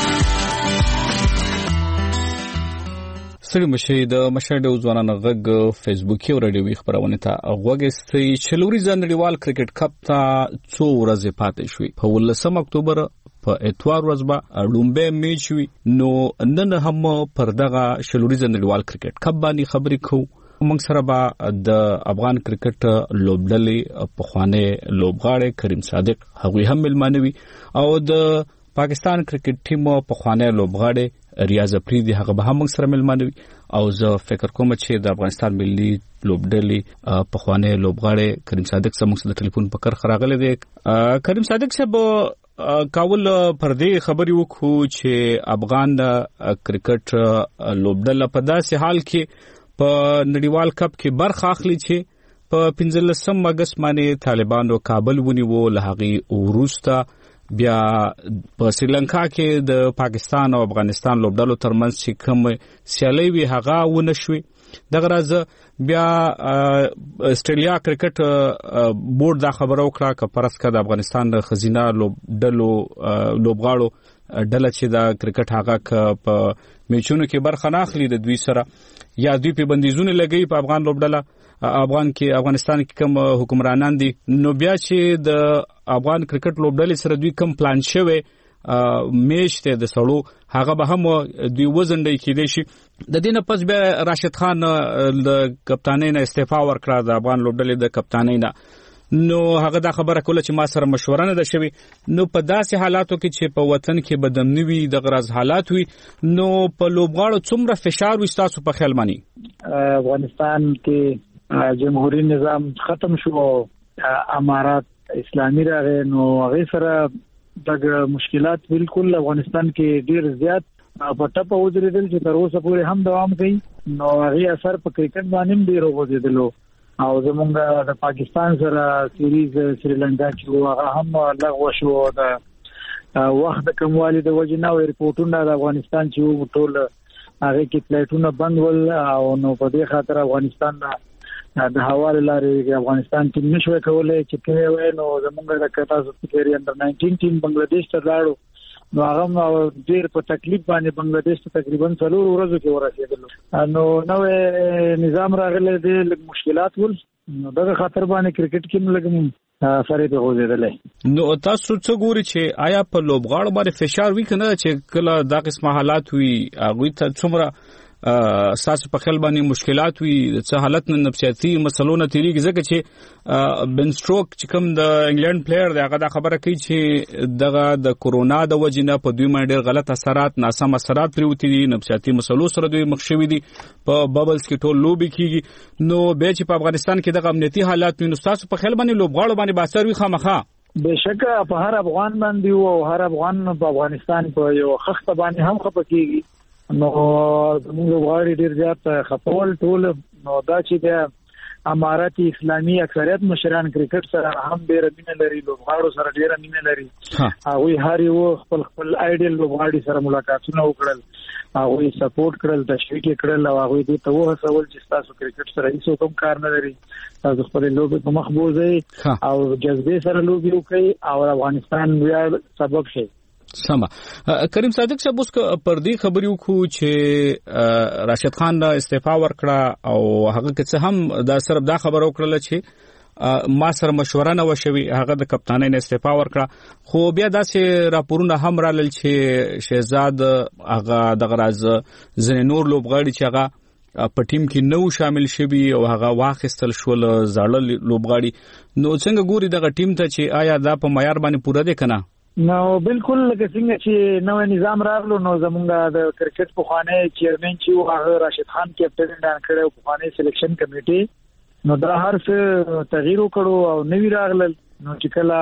سړي مشه د مشهد ځوانانو غږ فیسبوکي او رادیوي خبرونه ته غوږستي. چلوري نړیوال کرکټ کپ ته 2 ورځې پاتې شوې. په 18 اکتوبر په اتوار ورځ به لومبه میچ وي. نو نن هم پر دغه چلوري نړیوال کرکټ کپ باندې خبرې کوو. موږ سره به د افغان کرکټ لوبډلې په خوانه لوبغاړي کریم صادق هغوی هم ملمانوي او د پاکستان کرکټ ټیم په خوانه لوبغاړي ریاض افریدي هغه به هم سره ملمانوي. او زه فکر کوم چې د افغانستان ملي لوبډلې په خوانه لوبغاړي کریم صادق سره د ټلیفون په کار خراغله دی. کریم صادق صاحب کاول پر دې خبري وکړو چې افغان کرکټ لوبډله په داسې حال کې په نړیوال کپ کې برخه اخلي چې په 15 اگست باندې طالبانو کابل ونیو. له هغه وروسته بیا په سریلانکا کې د پاکستان او افغانستان لوبډلو ترمنځ چې کوم سیالي وی هغه ونه شوې. دغه راز بیا استرالیا کرکټ بورډ دا خبره وکړه چې پرسکه د افغانستان د خزینه لوبډلو لوبغاړو ډله چې دا کرکټ هغه په میچونو کې برخه نه اخلي د دوی سره یا دوی په بندیزونه لګي په افغان لوبډله افغانستان کې کوم حکمرانان دي. نو بیا چې د افغان کرکټ لوبډلې سره دوی کوم پلان شوی میچ ته د سړو هغه به هم دوی وزنډي کېدې شي. د دینه پس بیا راشد خان د کپتانۍ نه استعفا ورکړه د افغان لوبډلې د کپتانۍ نه. نو هغه دا خبره کوله چې ما سره مشوره نه ده شوی. نو په داسې حالاتو کې چې په وطن کې بدامنوي د غرض حالات وي نو په لوبغاړو څومره فشار وي تاسو په خیال مانی؟ افغانستان کې جمهوریت نظام ختم شو، امارات اسلامي راغی. نو هغه سره د مشکلات بالکل افغانستان کې ډیر زیات په ټپه وځریدل چې تر اوسه پورې هم دوام کوي. نو هغه اثر په کرکټ باندې ډیر وځریدل او زمونږ د پاکستان سره سیریز سریلانکا چې هغه هم لغوه شو. د وخت د کموالي د وجنه او ریپورتونه د افغانستان چې ټول هغه کې فلایټونه بند ول او نو په دې خاطر افغانستان د حواله لارې افغانستان ټیم نشوي کولای چې کوي وای نو زمونږ د کتاسو کې انډر 19 ټیم بنگلاديش ته لاړو نو هغه ډیر په تکلیف باندې بنگلاديش ته تقریبا 4 ورځې کې ورسېدل نو نو نظام راغله د مشکلات ول نو دغه خاطر باندې کرکټ کې لګم سره به غوډېدل نو تاسو څه ګوري چې آیا په لوبغاړو باندې فشار وی کنه چې کله دا قسمه حالات وي هغه ته څومره ساسو په خپل باندې مشکلات وي څه حالت نه نفسیاتي مسلو نه تیریږي ځکه چې بن سټروک چې کوم د انګلند پلیئر دی هغه دا خبره کوي چې دغه د کورونا د وجنه په دوی باندې ډېر غلط اثرات ناسم اثرات پریوتی دي نفسیاتي مسلو سره دوی مخ شوي دي په ببلز کې ټول لوبي کیږي نو به چې په افغانستان کې دغه امنیتي حالات وي نو تاسو په خپل باندې لوبغاړو باندې باثر وي خامخا بشکه په هر افغان باندې او هر افغان په افغانستان په یو خخت باندې هم خپکیږي نو موږ غواړو ډیر زیات خپل ټول نو دا چې د امارات اسلامي اکثریت مشران کرکټ سره هم ډیر مینه لري لوبغاړو سره ډیر مینه لري هغه هر یو خپل آیډیل لوبغاړي سره ملاقاتونه وکړل هغه سپورټ کړل تشویق کړل او هغه دې ته وه سوال چې تاسو کرکټ سره هیڅ کوم کار نه لري تاسو خپل لوبي په مخ بوزي او جذبه سره لوبي وکړي او افغانستان ویاړ سبب شي سما کریم صادق صاحب اوس پر دې خبرې وکړو چې راشد خان استعفا ورکړه او هغه که هم دا صرف دا خبر وکړه چې ما سره مشوره نه وشوي هغه د کپتانۍ نه استعفا ورکړه خو بیا داسې راپورونه هم رالل چې شهزاد هغه دغه راز ځینې نور لوبغاړي چې هغه په ټیم کې نو شامل شوي او هغه واخیستل شول زاړه لوبغاړي نو څنګه ګوري دغه ټیم ته چې آیا دا په معیار باندې پوره دی کنه نو بالکل لکه څنګه چې نوې نظام راغلو نو زمونږ د کرکټ په خوانه چیرمن چې هغه راشد خان کیپټن ډان کړو په خوانه سلیکشن کمیټي نو دا هر څه تغییر وکړو او نوی راغلل نو چې کله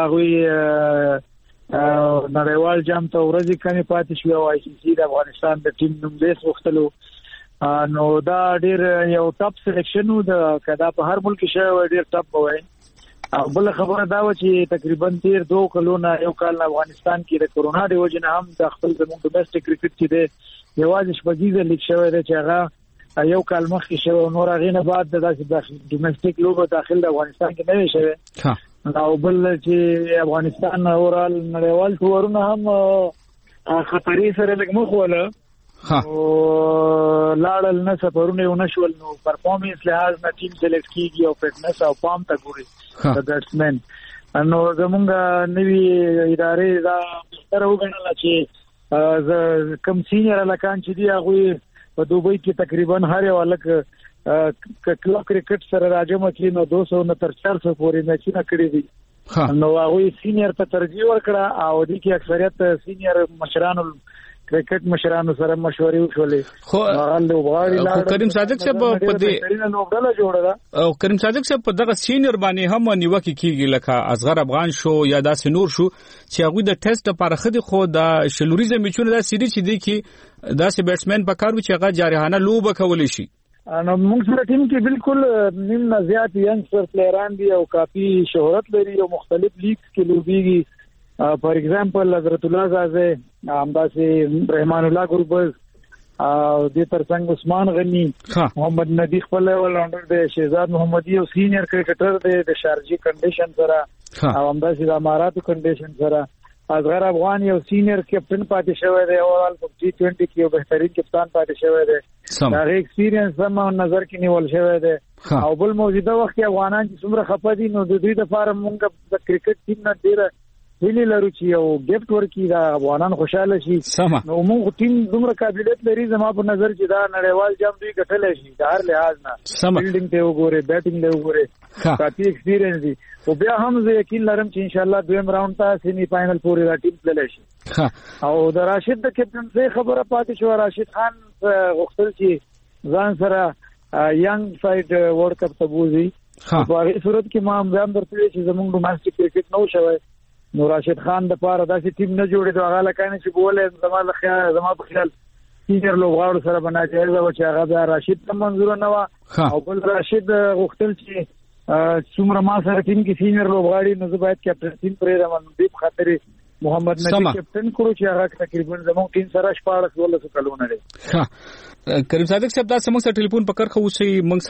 هغه نړیوال جام ته ورځي کني پاتې شو او آی سی سی د افغانستان د ټیم نوم دیس وختلو نو دا ډیر یو ټاپ سلیکشن و د کدا په هر ملک شوی ډیر ټاپ وای او بل خبره دا و چې تقریبا 2 کلونه یو کال افغانستان کې د کورونا د وجنه هم د خپل زموږ ډومېسټک کرکټ چې دی یوازې شپږیزه لیګ شوی دی چې هغه یو کال مخکې شوی نور هغه نه بعد د ډومېسټک لوبه داخل د افغانستان کې نه شوی او بل چې افغانستان اورال نړیوال ټورونه هم خطرې سره لګ مخ ولا لاړل نه سفرونه ونه شول نو پرفارمنس لحاظ نه ټیم سلیکټ کیږي او فټنس او پام ته ګوري د بیټسمن نو زمونږ نوی ادارې دا تر وګڼل چې کم سینیئر لکان چې دی هغه په دوبۍ کې تقریبا هر یو لک کلب کرکټ سره راځم چې نو 200 نه تر 400 پورې میچونه کړی دي نو هغه سینیئر ته ترجیح ورکړه او د کې اکثریت سینیئر مشرانو کرکټ مشرانو سره مشورې وشولې خو کریم صادق صاحب په دې نو غلا جوړه او کریم صادق صاحب په دغه سینیئر باندې هم نیوکه کیږي لکه اصغر افغان شو یا داسې نور شو چې هغه د ټیسټ لپاره خدي خو د شلوریزم میچونه د سری چې دی کې داسې بیټسمن په کار و چې هغه جارحانه لوبه کولی شي نو موږ سره ټیم کې بالکل نیم نه زیات ینګستر پلیئران دي او کافي شهرت لري او مختلف لیګز کې لوبيږي فار ایگزامپل حضرت الله غازی همداسې رحمان الله ګوربز او د ترڅنګ عثمان غنی محمد ندی خپل ولندر د شهزاد محمدی او سینیئر کرکټر د شارجی کنډیشن سره او همداسې د اماراتو کنډیشن سره اصغر افغان یو سینیئر کیپټن پاتې شوی دی اورال په ټي 20 کې یو بهترین کپتان پاتې شوی دی دا ایکسپیرینس هم نظر کې نیول شوی دی او بل موجوده وخت افغانان چې څومره خپه دي نو د دوی لپاره موږ د کرکټ ټیم نه ډیره ویلي لرو چې یو ګفت ورکړي دا افغانان خوشاله شي نو موږ ټیم دومره قابلیت لري زما په نظر چې دا نړیوال جام دوی ګټلای شي د هر لحاظ نه فیلډینګ ته وګوره بیټینګ ته وګوره کافي ایکسپیرینس دي او بیا هم زه یقین لرم چې ان شاء الله دویم راوند ته سیمی فائنل پورې دا ټیم تللی شي او د راشد د کپټن څخه خبره پاتې شو راشد خان غوښتل چې ځان سره ینګ سایډ ورلد کپ ته بوزي په هغه صورت کې ما هم درته چې زموږ ډومېسټک کرکټ نو شوی نو راشد خان د پاره داسې ټیم نه جوړې دا هغه لکه چې بوله زما په خیال سینیئر لوبغاړو سره بناجایز او چې هغه بیا راشد ته منظور نه و او بل راشد غوښتل چې څومره ما سره ټیم کې سینیئر لوبغاړي نو زه باید کیپټن پرې د منډي په خاطر محمد نبی کپټن کړو چې هغه تقریبا زموږ ټیم سره 14 کلونه لري. ها کریم صادق صاحب دا سمون سره ټلیفون پکړ خو سي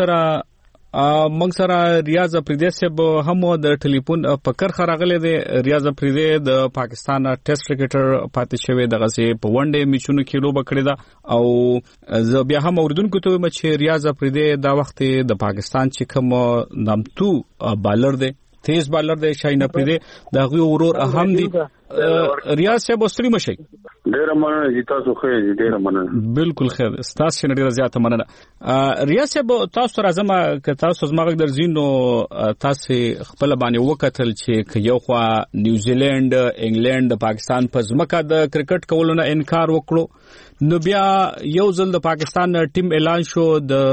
موږ سره ریاض افریدی صاحب هم د ټلیفون پکړ خراغله دی. ریاض افریدی د پاکستان ټیسټ کرکټر پاتې شوی دغه سي په ون ډے میچونو کې لوب کړی دا او زه بیا هم اوردونکو ته مې چې ریاض افریدی دا وخت د پاکستان چې کوم نامتو بالر دی تیز بالر دی شاهین افریدی دا غي ورور اهم دی. ریاض صاحب اوسري مشي ډیر مننه چې تاسو خیر ډیر مننه. بالکل خیر تاسو ډیر زیاته مننه. ریاض صاحب تاسو راځم ک تاسو زماغ درځینو تاسو خپل باندې وکتل چې یو خوا نیوزیلند انګلند د پاکستان په ځمکه د کرکټ کولو نه انکار وکړو نو بیا یو ځل د پاکستان ټیم اعلان شو د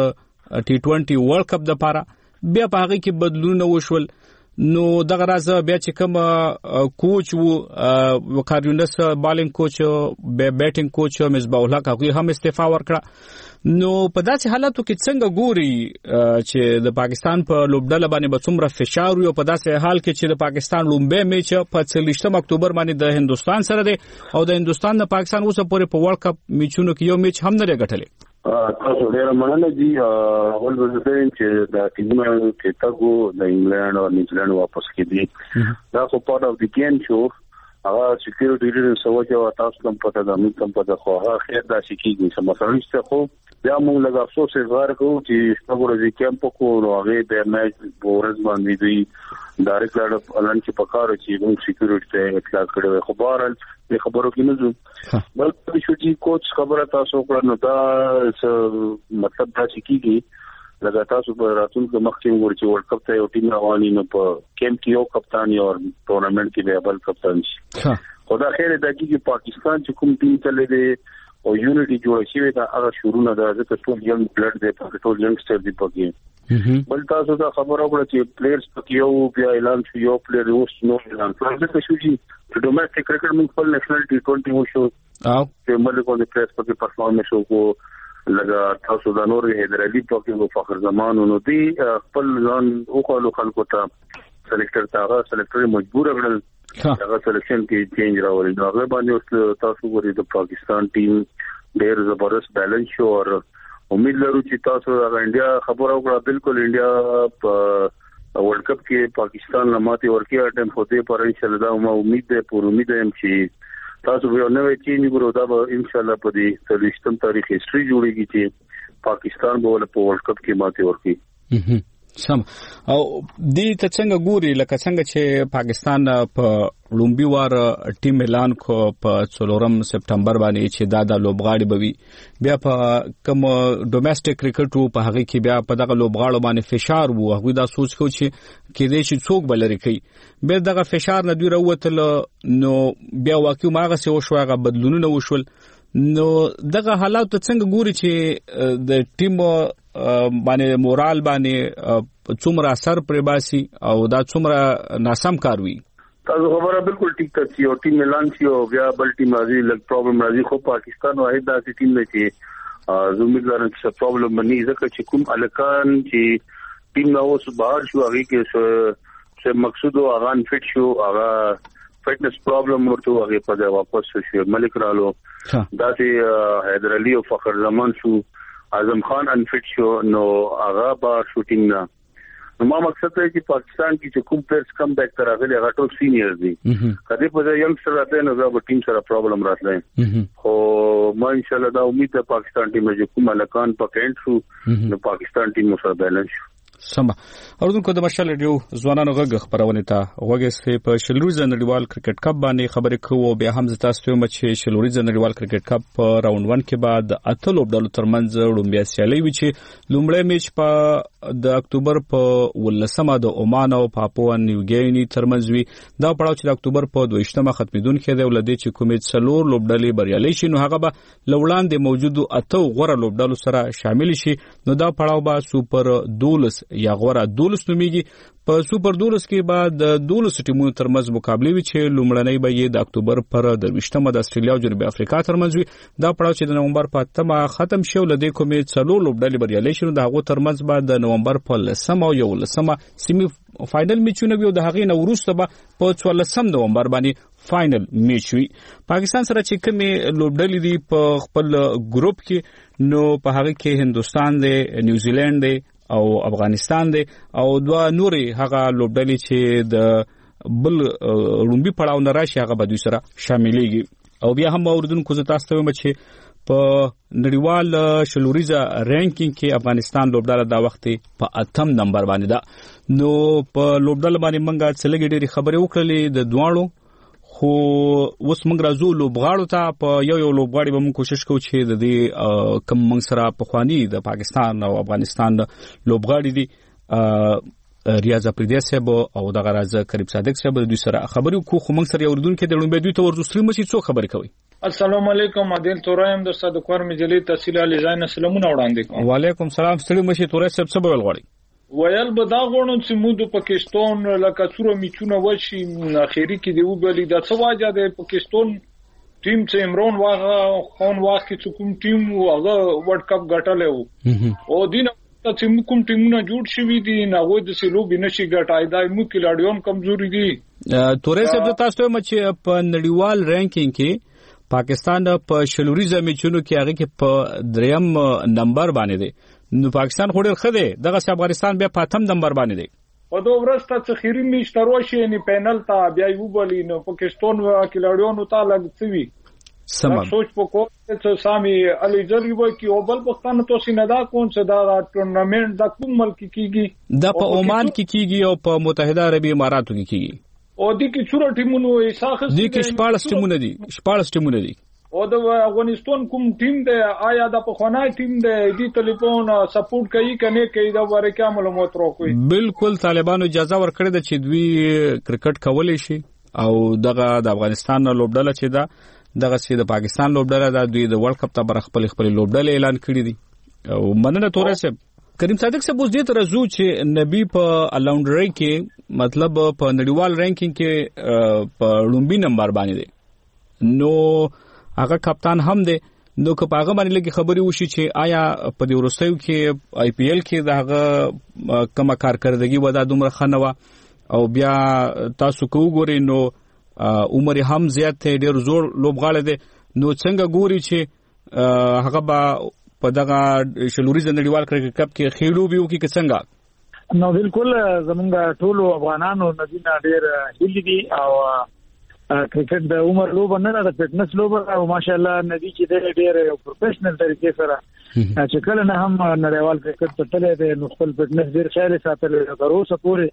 T20 ورلد کپ د پاره بیا په هغه کې بدلونه وشول نو دغه راز بیا چې کوم کوچ وو وکاریونس بالینګ کوچ بیټینګ کوچ مصباح الحق هغه هم استعفا ورکړه نو په داسې حالاتو کې څنګه ګوري چې د پاکستان په لوبډله باندې به څومره فشار وي په داسې حال کې چې د پاکستان لومبه میچ په 30 اکتوبر باندې د هندستان سره دی او د هندستان د پاکستان اوسه پورې په ورلد کپ میچونو کې یو میچ هم نه لري تاسو ډیر مننه دي اول وزدین چې د ټیمونو کې تاسو د انګلند او نیوزیلند واپس کړي دا خو پارت اف دی گیم شو هغه سکیورټی ریزن سوچ او تاسو کوم پته د موږ کوم پته خو هغه خیر دا شکیږي چې مثلا چې خو بیا موږ لږ افسوس اظهار کوو چې څنګه ورځي کیمپ کو نو هغه د میچ بورز باندې دی ډایرکټ لاړ پلان چې پکاره چې موږ سکیورټی ته اطلاع کړو خو بهرحال د خبرو کې نه ځو بلکې شو چې کوچ خبره تاسو کړه نو دا مطلب دا شکیږي لکه تاسو په راتلونکي مخکې ورچې ورلد کپ ته یو ټیم رواني نو په کیمپ کې یو کپتان او ټورنمنت کې به بل کپتان شي خدا خیر دا چې پاکستان چې کوم ټیم چلے دی او یونټي جوړ شي دا هغه شروع نه ده چې ټول ینګ بلډ دی په ټول ینګستر دی پکې بل تاسو دا خبره وکړه چې پلیئرز پکې یو بیا اعلان شو یو پلیئر اوس نو اعلان کړل شو چې ډومېسټک کرکټ موږ خپل نېشنل T20 وشو چې ملکو د پلیئرز پکې پرفارمنس وکړو لگا تاسو د نور حیدر علي پکې فخر زمان نو دی خپل ځان او خلکو ته سلیکټر تاغه سلیکټر مجبور کړل هغه سلیکشن کې چینج راوړل نو هغه باندې اوس تاسو ګورئ د پاکستان ټیم ډېر زبردست بیلنس شو او امید لرو چې تاسو د انډیا خبرو کړه بالکل انډیا په ورلد کپ کې پاکستان لماتي ورکی اټم هوته پر ان شاء الله دا ما امید ده پر امید هم چې تاسو به نو چینج ګورو دا ان شاء الله په دې 30م تاریخ هیستوري جوړیږي چې پاکستان به په ورلد کپ کې ماتي ورکی سم او دې ته څنګه ګوري لکه څنګه چې پاکستان په لومبي وار ټیم اعلان کو په 4 سپټمبر باندې چې دا د لوبغاړي بوي بیا په کوم ډومېسټک کرکټ په هغه کې بیا په دغه لوبغاړو باندې فشار وو هغه دا سوچ کو چې کې دې چې څوک بلري کوي به دغه فشار نه دی راوتل نو بیا واقعي ماغه سه وشو هغه بدلونونه وشول نو دغه حالات څنګه ګوري چې د ټیم باندې مورال باندې څومره اثر پرې باسي او دا څومره ناسم کار وي تاسو خبره بالکل ټیک ته چې ټیم اعلان شي او بیا بل ټیم راځي لږ پرابلم راځي خو پاکستان واحد داسې ټیم دی چې زموږ لپاره څه پرابلم باندې ځکه چې کوم الکان چې ټیم نو اوس بهر شو هغه کې څه مقصود او اغان فټ شو هغه فټنس پرابلم ورته هغه په ځای واپس شو ملک رالو داسې حیدر علي او فخر زمان شو اعظم خان انفټ شو نو هغه بار شوټینګ نه نو ما مقصد دی چې پاکستان کې چې کوم پلیئرز کم بیک تر راغلي هغه ټول سینیئر دي کله په ځای ینګستر راځي نو دا به ټیم سره پرابلم راتلای خو ما ان شاء الله دا امید ده پاکستان ټیم چې کوم الکان پکېنټ شو نو پاکستان ټیم سره بیلنس شو سم اوردونکو د مشال ریډیو ځوانانو غږ خبرونه ته وګورئ په شلوريز نړیوال کرکټ کپ باندې خبرې کوو بیا هم تاسو ته چې شلوريز نړیوال کرکټ کپ راوند 1 کې بعد اته لوبډلو ترمنځ لومړی سیالي وی چې لومړی میچ په د اکتوبر په 18 د عمان او پاپوا نیوګینی ترمنځ وی دا پړاو چې د اکتوبر په 22 ختمېدونکو دی ولدي چې کومې څلور لوبډلې بریالي شي نو هغه به لوړاندې موجودو اته غوړه لوبډلو سره شامل شي نو دا پړاو به سوپر 12 یا غوړه 12 نوميږي په سوپر 12 کې بعد د 12 ټیمونو ترمنځ مقابله وی چې لومړنۍ به یې د اکتوبر پر 23 د استرالیا او جنوبي افریقا ترمنځ وی دا پړاو چې د نومبر په 8 ختم شو لدې کومې څلور لوبډلې بریالي شول د هغه ترمنځ بعد د نومبر په 10 او 11 سیمي فائنل میچونه وی د هغې نو وروسته په 14 نومبر باندې فائنل میچ وي. پاکستان سره چې کومې لوبډلې دي په خپل ګروپ کې نو په هغه کې هندستان دی، نیوزیلند دی او افغانستان دی او دوه نورې هغه لوبډلې چې د بل لومبي پړاو نه راشي هغه به دوی سره شاملېږي. او بیا هم اوردونکو زه تاسو ته وایم چې په نړیوال شلوریزه رینکینګ کې افغانستان لوبډله دا وخت په 8م نمبر باندې ده. نو په لوبډله باندې منګه څلګې ډېری خبرې وکړلې د دوانو، خو اوس موږ راځو لوبغاړو ته. په یو لوبغاړي به موږ کوشش کوو چې د دې کم موږ سره پخوانی د پاکستان او افغانستان لوبغاړي دي ریاض افریدی صاحب او دغه راز کریم صادق صاحب دوی سره خبرې کوو. خو موږ سره یو اردوونکو د لومبي دوی ته ورزوسلی مشي څو خبرې کوي. السلام علیکم عادل تورایم د صدقور مجلې تحصیل علی زاین سلامونه وړاندې کوم. وعلیکم سلام. ستړي مشي تورای صاحب څه ویل غواړي؟ ویل به دا غواړم چې موږ د پاکستان لکه څوره میچونه وشي اخیری کې دی وبلی د څه واجه د پاکستان ټیم چې عمران واغه خان واخ کې کوم ټیم هغه ورلد کپ ګټلې وو او دین چې کوم ټیمونه جوړ شوي دي نه وای د سلو بنشي ګټای دا مو کلاډیون کمزوري دي. تورې صاحب تاسو ته چې په نړیوال رینکینګ کې پاکستان په شلوریزه میچونو کې هغه کې په 3م نمبر باندې دی. نو پاکستان خو ډېر ښه دی، دغه افغانستان بیا په 8م نمبر باندې دی. په دوه ورځې ته خیری میچ تروشي نه پینل ته بیا یو بلی نو پاکستان کلاډیون ته لګڅوي سمم سوچ په کو ته سامي علي جری وای کی او بل پښتانه تو سیندا کون څه دا ټورنمنت د کوم ملک کیږي؟ دا په عمان کې کیږي او په متحده عربی اماراتو کې کیږي. او د کی څوره ټیمونو ایساخس دي کې 14 ټیمونه دي او د افغانستان کوم ټیم دی آیا د پخوانی ټیم دی دی ټلیفون سپورټ کوي کنه کوي دا ورکه معلومات راکوي؟ بالکل طالبانو اجازه ورکړه د چې دوی کرکټ کولای شي او دغه د افغانستان لوبډله چې دا دغه چې د پاکستان لوبډله دا دوی د ورلد کپ ته بر خپل لوبډله اعلان کړی دي. او مننه تورې صاحب. کریم صادق صاحب اوس دې تر زو چې نبی په الاونډري کې مطلب په نړیوال رینکینګ کې په لومبي نمبر باندې دی، نو هغه کپتان هم دی. نو که په هغه باندې لګي خبري وشي چې آیا په دې ورستیو کې آی پی ایل کې دغه کومه کارکردګي ودا دومره خنوه او بیا تاسو کو ګورئ نو عمر هم زیات ډیر زور لوبغاړي دي، نو څنګه ګوري چې هغه با په دغه شلوریز نړیوال کرکټ کپ کې خېلو بيو کې څنګه؟ نو بالکل زمونږ ټول افغانانو نبینا ډیر هیلې دي او کرکټ د عمر لوب نه د فټنس لوب او ماشاءالله نبی چې ډیر پروفیشنل طریقې سره چې کله نه هم نړیوال کرکټ ته تللی دی نو خپل فټنس ډیر خیال ساتل تر اوسه پورې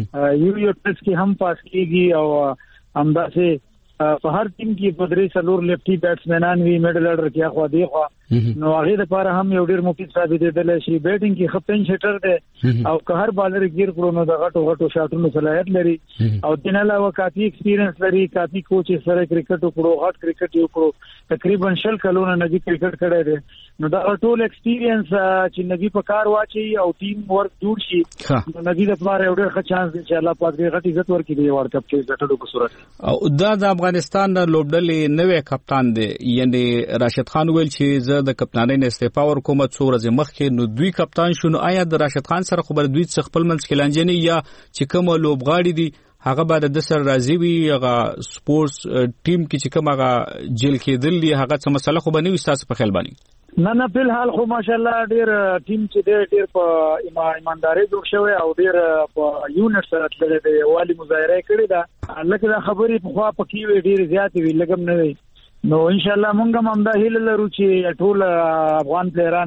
یو ټیسټ کې هم پاس کیږي او همداسې په هر ټیم کې په درې څلور لیفټي بیټسمنان وی میډل اورډر کې اخوا دی خو نو هغه لپاره هم یو ډیر مفید ثابت دی شي. بیټینګ کې خپن شټر دی او که هر بالر گیر کړو نو د غټو شاټونو صلاحیت لري او د نه علاوه کافي ایکسپیرینس لري، کافي کوچ سره کرکټ وکړو، هاټ کرکټ وکړو، تقریبا 20 کلونه نږدې کرکټ کړی دی. نو دا ټول ایکسپیرینس چې نږدې په کار واچي او ټیم ورک جوړ شي نو نږدې لپاره یو ډیر ښه چانس دی چې الله پاک دې غټ عزت ورکړي دی ورلد کپ کې ګټلو په صورت. او دا د افغانستان لوبډلې نوې کپتان دی، یعنی راشد خان ویل چې زه د کپتانۍ نه استعفا ورکوم څو ورځې مخکې، نو دوی کپتان شونه. آیا د راشد خان سره خبر دوی څخه خپل منځ کې لانجنې یا چې کوم لوبغاړي دي هغه بعد د سر راځي وي هغه سپورتس ټیم کې چې کوم هغه جیل کېدل دي هغه څه مسله خو بنوي تاسو په خیال باندې؟ نه په الحال خو ماشاءالله ډیر ټیم چې ډیر په ایمانداري جوړ شوی او ډیر په یونټ سره تللی دی، والی مظاهره کړی دا لکه دا خبرې په خوا پکې ډیر زیات وی لګم نه وي. نو ان شاء الله مونږ هم دا هیله لرو چې ټول افغان پلیران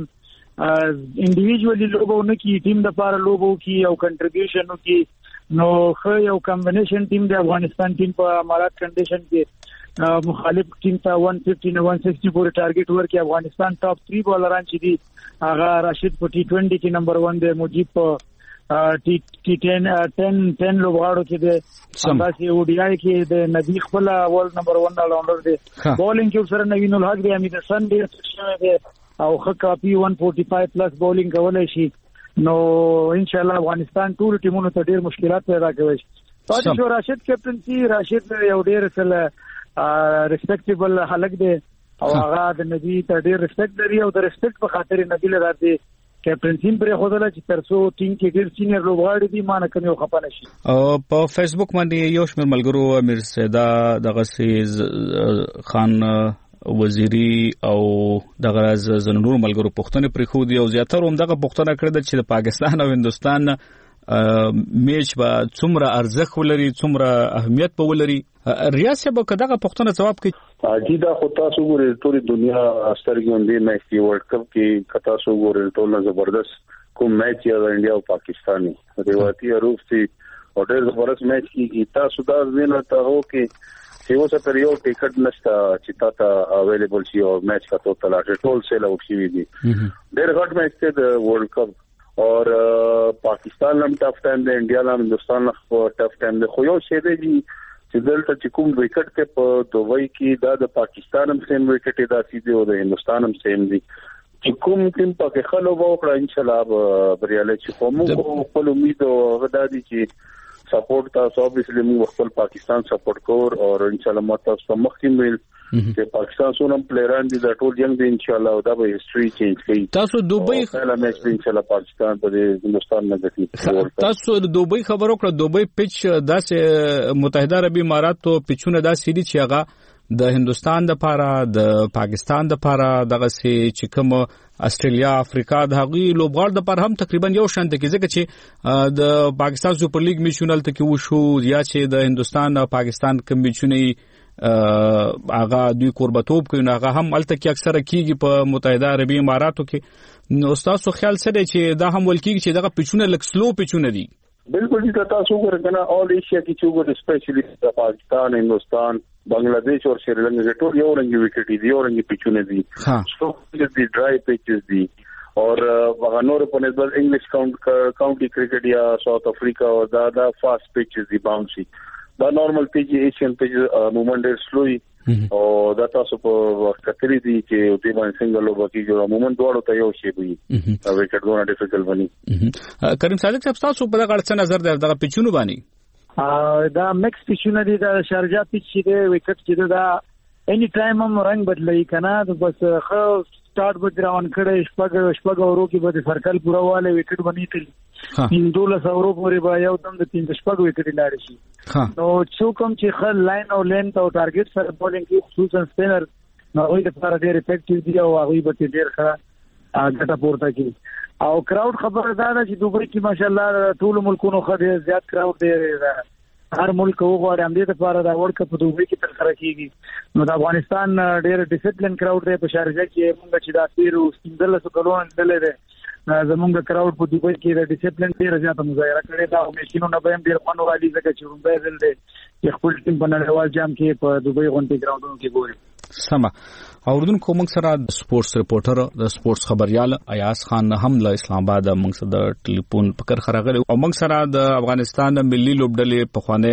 انډیویډوالي لوبو نه کی ټیم د لپاره لوبو کی او کنټریبیوشن کی نو خو یو کمبینیشن ټیم د افغانستان ټیم په امارات کنډیشن کې مخالف ټیم ته 150 نه 160 پورې ټارګټ ورکړي. افغانستان ټاپ 3 بالران چې دي هغه راشد په T20 کې نمبر 1 دی، مجيب په T10 لوبغاړو کې دی، همداسې ODI کې د نبی خپل ورلد نمبر 1 راونډر دی. بولینګ کې سره نوین الحق دی، امید حسن دی او خو کاپی 145 پلس بولینګ کولای شي. نو ان شاء الله افغانستان ټول ټیمونو ته ډیر مشکلات پیدا کوي. تاسو شو راشد کیپټنسي راشد یو ډیر سره ریسپیکټیبل خلک دی او هغه د نبی ته ډیر ریسپیکټ لري او د ریسپیکټ په خاطر نبی له راځي کیپټنسي پر خوده چې ترڅو ټیم کې ډیر سینیئر لوبغاړي دي مانه کمی او خپانه شي. په فیسبوک باندې یو شمېر ملګرو امیر سیدا دغه سیز خان وزیری او دغه زنورو ملګرو پښتنه پرې خو دی او زیاتره هم دغه پښتنه کړی چې د پاکستان او هندستان میچ به څومره ارزښت ولري څومره اهمیت به ولري. ریاست به کداغه پښتنه جواب کوي اجي دا خو تاسو ګورئ ټول دنیا سترګې دی میچ دی ورلد کپ کې کتا سو ګورئ ټول زبردست کوم میچ یا انډیا او پاکستاني روایتي روپ سي او ډېر زبردست میچ کې تاسو دا وینئ ته هو کې چې اوس پر یو ټیکټ نشته چې تاسو اویلیبل شي او میچ کا ټول ټول سیل او شي دي ډېر غټ میچ دی د ورلد کپ اور پاکستان هم ټف ټایم دی انډیا هم هندستان هم ټف ټایم دی خو یو شی دی چې دلته چې کوم وکټ ته په دوبۍ کې د پاکستان هم سیم وکټ دا سیده او د هندستان هم سیم دی چې کوم ټیم پکې خلو وکړه ان شاء الله بریالي چې کوم خپل امید او غدا دي چې سپورټ تاسو اوبویسلی موږ خپل پاکستان سپورټ کور او ان شاء الله تاسو مخکې ویل چې پاکستان سونم پلیران دي د ټول ینګ دي ان شاء الله دا به هیستوري چینج کوي. تاسو دوبۍ خپل میچ ان شاء الله پاکستان په هندستان نه ګټي. تاسو د دوبۍ خبرو کړه دوبۍ پیچ داسې متحده عربی اماراتو پیچونه داسې دي چې هغه د هندستان د لپاره د پاکستان د لپاره دغه چې کوم استرالیا افریقا د هغوی لوبغاړو د لپاره هم تقریبا یو شان دي ځکه چې د پاکستان سوپر لیګ میچونل ته کې وشو یا چې د هندستان او پاکستان کوم میچونه هغه دوی قربتوب کوي هغه هم الته کې اکثره کیږي په متحده عربی اماراتو کې. نو تاسو خیال څه دی چې دا هم ولکېږي چې دغه پیچونه لک سلو پیچونه دي؟ بالکل دي تاسو ګورئ اول ایشیا کې چې وګورئ سپیشلی د پاکستان هندستان بنگلاديش او شریلنکا ټول یو رنګي وکټ دي یو رنګي پیچونه دي سو دي ډرای پیچز دي اور وغنور په نسبت انګلیش کاونټي کرکټ یا ساوث افریقا او دا فاست پیچز دي باونسي دا نارمل پیچ ایشین پیچ موومنت ډېر سلوي او دا تاسو په کتري دي چې په باندې څنګه لوبه کیږي موومنت دواړو ته یو شی وي او وکټ دونه ډیفیکلټ بني. کریم صادق صاحب تاسو په دغه څه نظر دی دغه پیچونو باندې؟ دا مکس پیچونه دي دا شارجا پیچ دی وکټ چې دا اني ټایم هم رنگ بدلای کنه بس خو سٹارټ به روان کړي شپږ اورو کې به سرکل پورا واله وکټ بنی تل 15 اورو پورې به یو دم د 3 شپږ وکټ لاړ شي. نو څو کوم چې خل لاین او لینث او ټارګټ سره بولینګ کې خصوصا سپینر نو وایي د لپاره ډېر افیکټیو دي او هغه به ډېر ښه ګټه پورته کوي. او کراود خبره دا ده چې دوبۍ کې ماشاءالله ټول ملکونو خو زیات کراود دی هر ملک وغواړي هم دې لپاره دا ورلد کپ په دوبۍ کې ترسره کیږي. نو د افغانستان ډېر ډیسپلین کراود دی په شارجه کې موږ چې دا تیر 15 کلونه دلې ده زمونږ کراود په دوبۍ کې د ډیسپلین ډېر زیاته مظاهره کړې دا مشینو نه به هم ډېر خوند والی ځکه چې رومبه ځل دی چې خپل ټیم په نړیوال جام کې په دوبۍ غونډې ګراوندونو کې ګوري. سما اوردون کوم سره د سپورتس ریپورټر د سپورتس خبريال ایاز خان هم له اسلام آباد موږ سره د ټلیفون پکر خراغله او موږ سره د افغانستان ملي لوبډلې په خوانه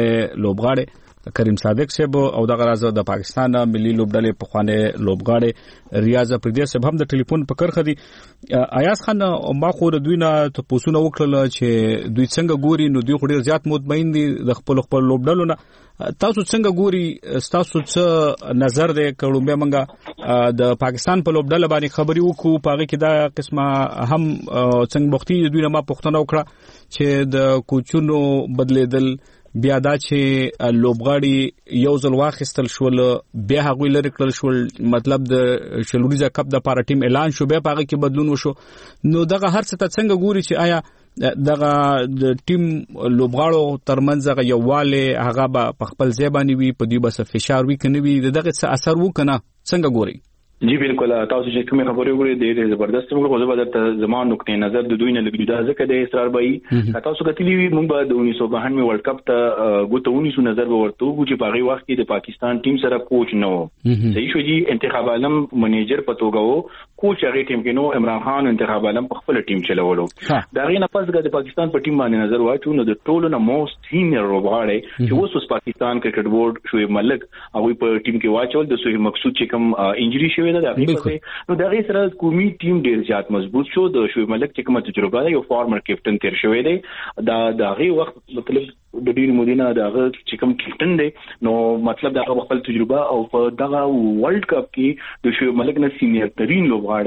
لوبغاړي کریم صادق صاحب او د غرازه د پاکستان ملي لوبډلې په خوانه لوبغاړي ریاض پردیس صاحب هم د ټلیفون پکر خدي. ایاز خان ما خو د دوی نه ته پوسونه وکړل چې دوی څنګه ګوري نو دوی خو ډیر زیات مطمئن دي د خپل لوبډلو نه. تاسو څنګه ګوري تاسو څه نظر دی کړو به منګه د پاکستان په لوبډله باندې خبري وکړو پاره کې دا قسمه هم څنګه وختي دوی نه ما پښتنه وکړه چې د کوچونو بدلیدل بیا دا چې لوبغاړي یو ځل واخیستل شول بیا هغوی لري کړل شول مطلب د شلوریزه کپ د پاره ټیم اعلان شو بیا پاره کې بدلون وشو. نو دغه هر څه څنګه ګوري چې آیا دغه د ټیم لوبغاړو ترمنځ هغه یوواله هغه په خپل ځای باندې وي په دې بس فشار وي کنه وي دغه څه اثر وکنه څنګه ګوري؟ جی بالکل تاسو چې کومه خبرې وګورئ ډېر زبردست موږ خو زبر ته زموږ نقطې نظر د دوی نه لګیدا ځکه د اسرار بای تاسو کتلی موږ به د 1992 ورلد کپ ته ګوتونی نظر ورته وګورو چې په هغه وخت کې د پاکستان ټیم سره کوچ نه و صحیح شو جی انتخاب عالم منیجر پتوګه وو کوچ هغه ټیم کې نو عمران خان انتخاب عالم په خپل ټیم چلولو دا غي نه پس د پاکستان په ټیم باندې نظر واچو نو د ټولو نه موست سینیئر لوبغاړي چې اوس پاکستان کرکټ بورډ شویب ملک هغه په ټیم کې واچول د سوهی مقصود چې کوم انجری شوی ده د نو دا غي سره قومي ټیم ډیر زیات مضبوط شو د شویب ملک چې کومه تجربه یو فارمر کیپټن تیر شوی دی دا غي وخت مطلب د ډیر مودینه دا چې کوم کیپټن دی نو مطلب دا خپل تجربه او په دغه ورلد کپ کې د شویب ملک نه سینیئر ترين لوبغاړي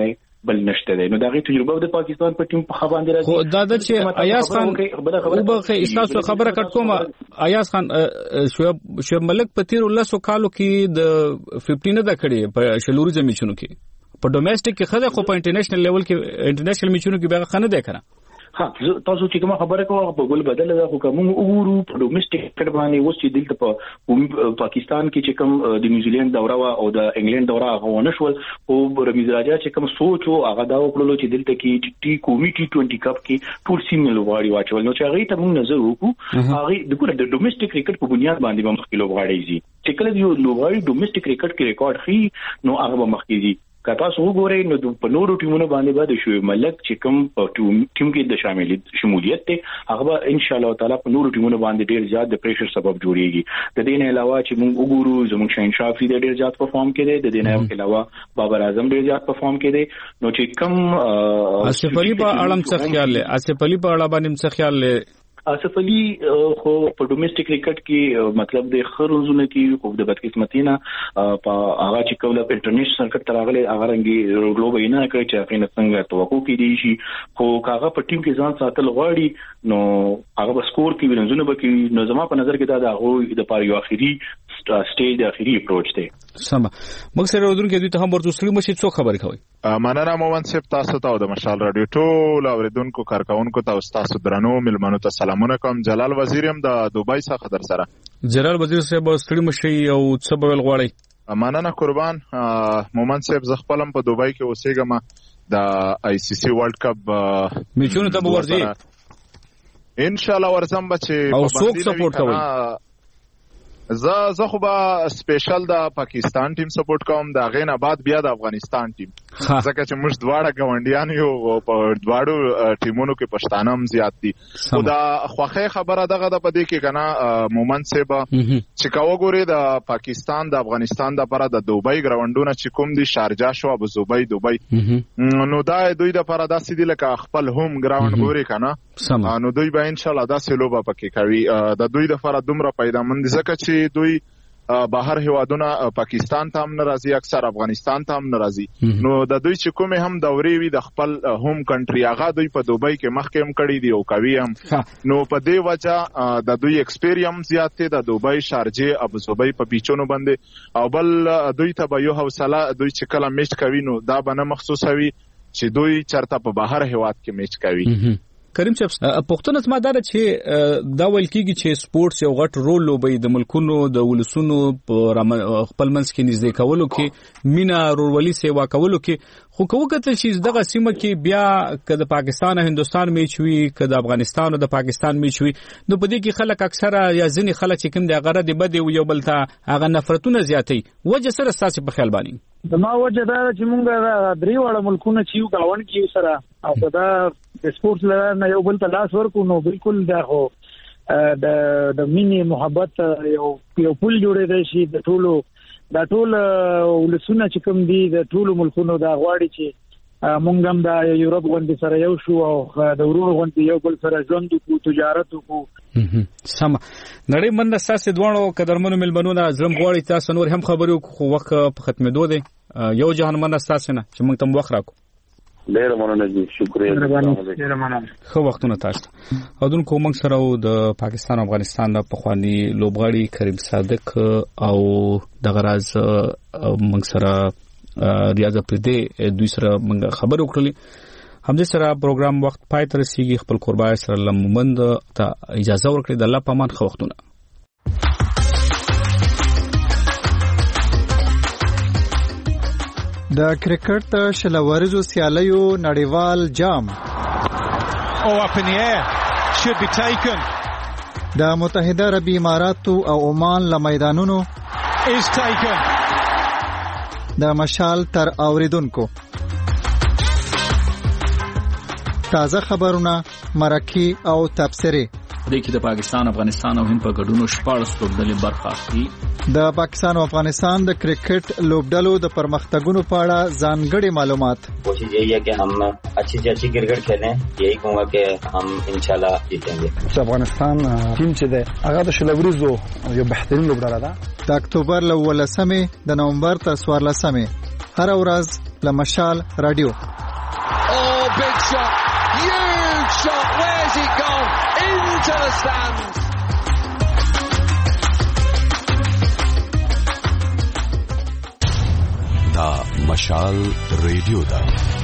بل نشته دی. نو دا غي تجربه د پاکستان په ټیم په خبان درځي. خو دا د چې ایاز خان وبخه استاسو خبره کټ کومه ایاز خان شعیب ملک په تیر 19 کالو کې د 15 نه دا کړي په شلوري زمینونو کې په ډومېسټک کې خله خو په انټرنیشنل لیول کې انټرنیشنل میچونو کې به خنه ده کنه. ها تاسو چې کومه خبره کوو په ګل بدل ده خو کوم وګورو په ډومېسټک کرکټ باندې اوس چې دلته په پاکستان کې چې کوم د نیوزیلند دوره او د انګلند دوره هغه نشول او رمیز راجا چې کوم سوچ او هغه دا وکړلو چې دلته کې ټي کومیټي 20 کپ کې ټول سیمه لوبغاړي واچول. نو چې هغه ته موږ نظر وکړو هغه د ګور د ډومېسټک کرکټ په بنیاد باندې به مخکې لوبغاړي دي چې کله یو لوبغاړي ډومېسټک کرکټ کې ریکارډ خي نو هغه به مخکې دي. که تاسو وګورئ نو په نورو ټیمونو باندې به د شعیب ملک چې کوم ټیم کې د شمولیت ته هغه به ان شاء الله تعالی په نورو ټیمونو باندې ډیر زیات د پریشر سبب جوړیږي. د دې نه علاوه چې موږ وګورو زموږ شاهین شافعي ډیر زیات پرفارم کړي, د دې نه علاوه بابر اعظم ډیر زیات پرفارم کړي. نو چې کوم اسف علي په اړه څه خیال لري؟ اسف علي په اړه باندې څه خیال لري؟ اسف علي خو په ډومېسټک کرکټ کې مطلب د خروزونه کې خو د بدقسمتۍ نه په هغه چې کوله په انټرنیشنل کرکټ تراغله هغه رنګي لوبه نه کوي چې هغه څنګه توقع کړي شي. خو هغه په ټیم کې ځان ساتل غواړي نو هغه به سکور کې ورنځونه وکړي. نو زما په نظر کې دا هغه د پاره یو اخیری سټیج د اخیری اپروچ دی. سم موږ سره ودرون کې دوی ته هم ورته سړي مشي څو خبرې کوي. مننه مومن صاحب تاسو ته د مشال رادیو ټول اوریدونکو کارکونکو ته تاسو درنو ملمنو ته سلامونه کوم. جلال وزیر هم د دوبای څخه در سره. جلال وزیر صاحب سړي مشي او څه بول غواړي؟ مننه قربان. مومن صاحب ز خپلم په دوبای کې اوسېګم د آی سی سی ورلد کپ میچونو ته ورځي ان شاء الله ورزم بچي او څوک سپورټ کوي؟ زه خو به سپیشل د پاکستان ټیم سپورټ کوم, د غین آباد بیا د افغانستان ټیم, ځکه چې موږ دواړه ګاونډیان یو په دواړو ټیمونو کې پښتانه هم زیات دي. او دا خوخه خبره دغه د پدې کې کنه مومن صاحب چې کاوه ګوري د پاکستان د افغانستان د لپاره د دوبۍ ګراوندونه چې کوم دي شارجه شو ابو ظبي دوبۍ, نو دا دوی د لپاره داسې دي لکه خپل هوم ګراوند ګوري کنه, نو دوی به ان شاء الله داسې لوبه پکې کوي. د دوی د لپاره دومره پیدامند ځکه چې دوی بهر هوادونه پاکستان ته هم ناراضي, اکثر افغانستان ته هم ناراضي. نو د دوی چې کومه هم دوري وي د خپل هوم کنټري هغه دوی په دوبۍ کې مخکې هم کړی دی او کوي هم. نو په دې وجه د دوی ایکسپیرینس زیات دی د دوبۍ شارجه ابو ظبي په پیچونو باندې, او بل دوی ته به یو حوصله دوی چې کله میچ کوي نو دا به نه مخصوصوي چې دوی چرته په بهر هواد کې میچ کوي. کریم چپس پښتون اسما دا چې دا ویل کیږي چې سپورتس یو غټ رول لوبي د ملکونو د ولسونو په خپل منځ کې نږدې کولو کې, مینا رورولي سیوا کولو کې. خو کوو کتل چې دغه سیمه کې بیا که د پاکستان او هندستان میچ وي, که د افغانستان او د پاکستان میچ وي, نو په دې کې خلک اکثره یا ځینې خلک چې کوم د غره دی بده یو بل ته هغه نفرتونه زیاتي. وجه سره تاسو په خیال باندې د ما وجه دا چې مونږ درې وړ ملکونه چې یو گاون کې سره او دا د سپورت لپاره یو بل ته لاس ورکو, نو بالکل دا خو د مینی محبت یو پل جوړې شي. د ټولو دا ټول ولسونه چې کوم دي د ټولو ملکونو دا غواړي چې مونږ هم د یورپ غونډې سره یو شو او د ورونو غونډې یو بل سره ژوند وکړو, تجارت وکړو. سم نړۍ من تاسو دوه قدرمنو ملمنو نه زرم غواړي تاسو نور هم خبرو خو وخت په ختمېدو دی. یو جهان من تاسو نه چې موږ تم وخت راکو. ډیر مننه جی, شکریہ. ډیر مننه. خو وختونه تاسو او دن کوم سره د پاکستان او افغانستان د پخوانی لوبغاړي کریم صادق او د غراز موږ سره ریاض پردې دوی سره موږ خبرو کړلې. همدې سره پروګرام وخت پای تر رسیدي. خپل قربای سره لمومند ته اجازه ورکړئ. د الله پامان خو وختونه. د کرکټ د شلوارزو سیالیو نړیوال جام د متحده عربي اماراتو او عمان له میدانونو د مشال تر اوریدونکو تازه خبرونه, مرکې او تبصرې. د کې د پاکستان افغانستان او هند په ګډونو 14 لوبډلې برخه اخلي. د پاکستان او افغانستان د کرکټ لوبډلو د پرمختګونو په اړه ځانګړي معلومات. کوشش یہی ہے کہ ہم اچھی سے اچھی کرکٹ کھیلیں. یہی کہوں گا کہ ہم انشاءاللہ جیتیں گے. افغانستان ټیم چې ده هغه د شلوریزو یو بهترین لوبډله ده. د اکتوبر ل 18 د نومبر تر 14 هر ورځ له مشال رادیو big shot. Huge shot. Where's it gone? Into the stands. دا مشال ریډیو دا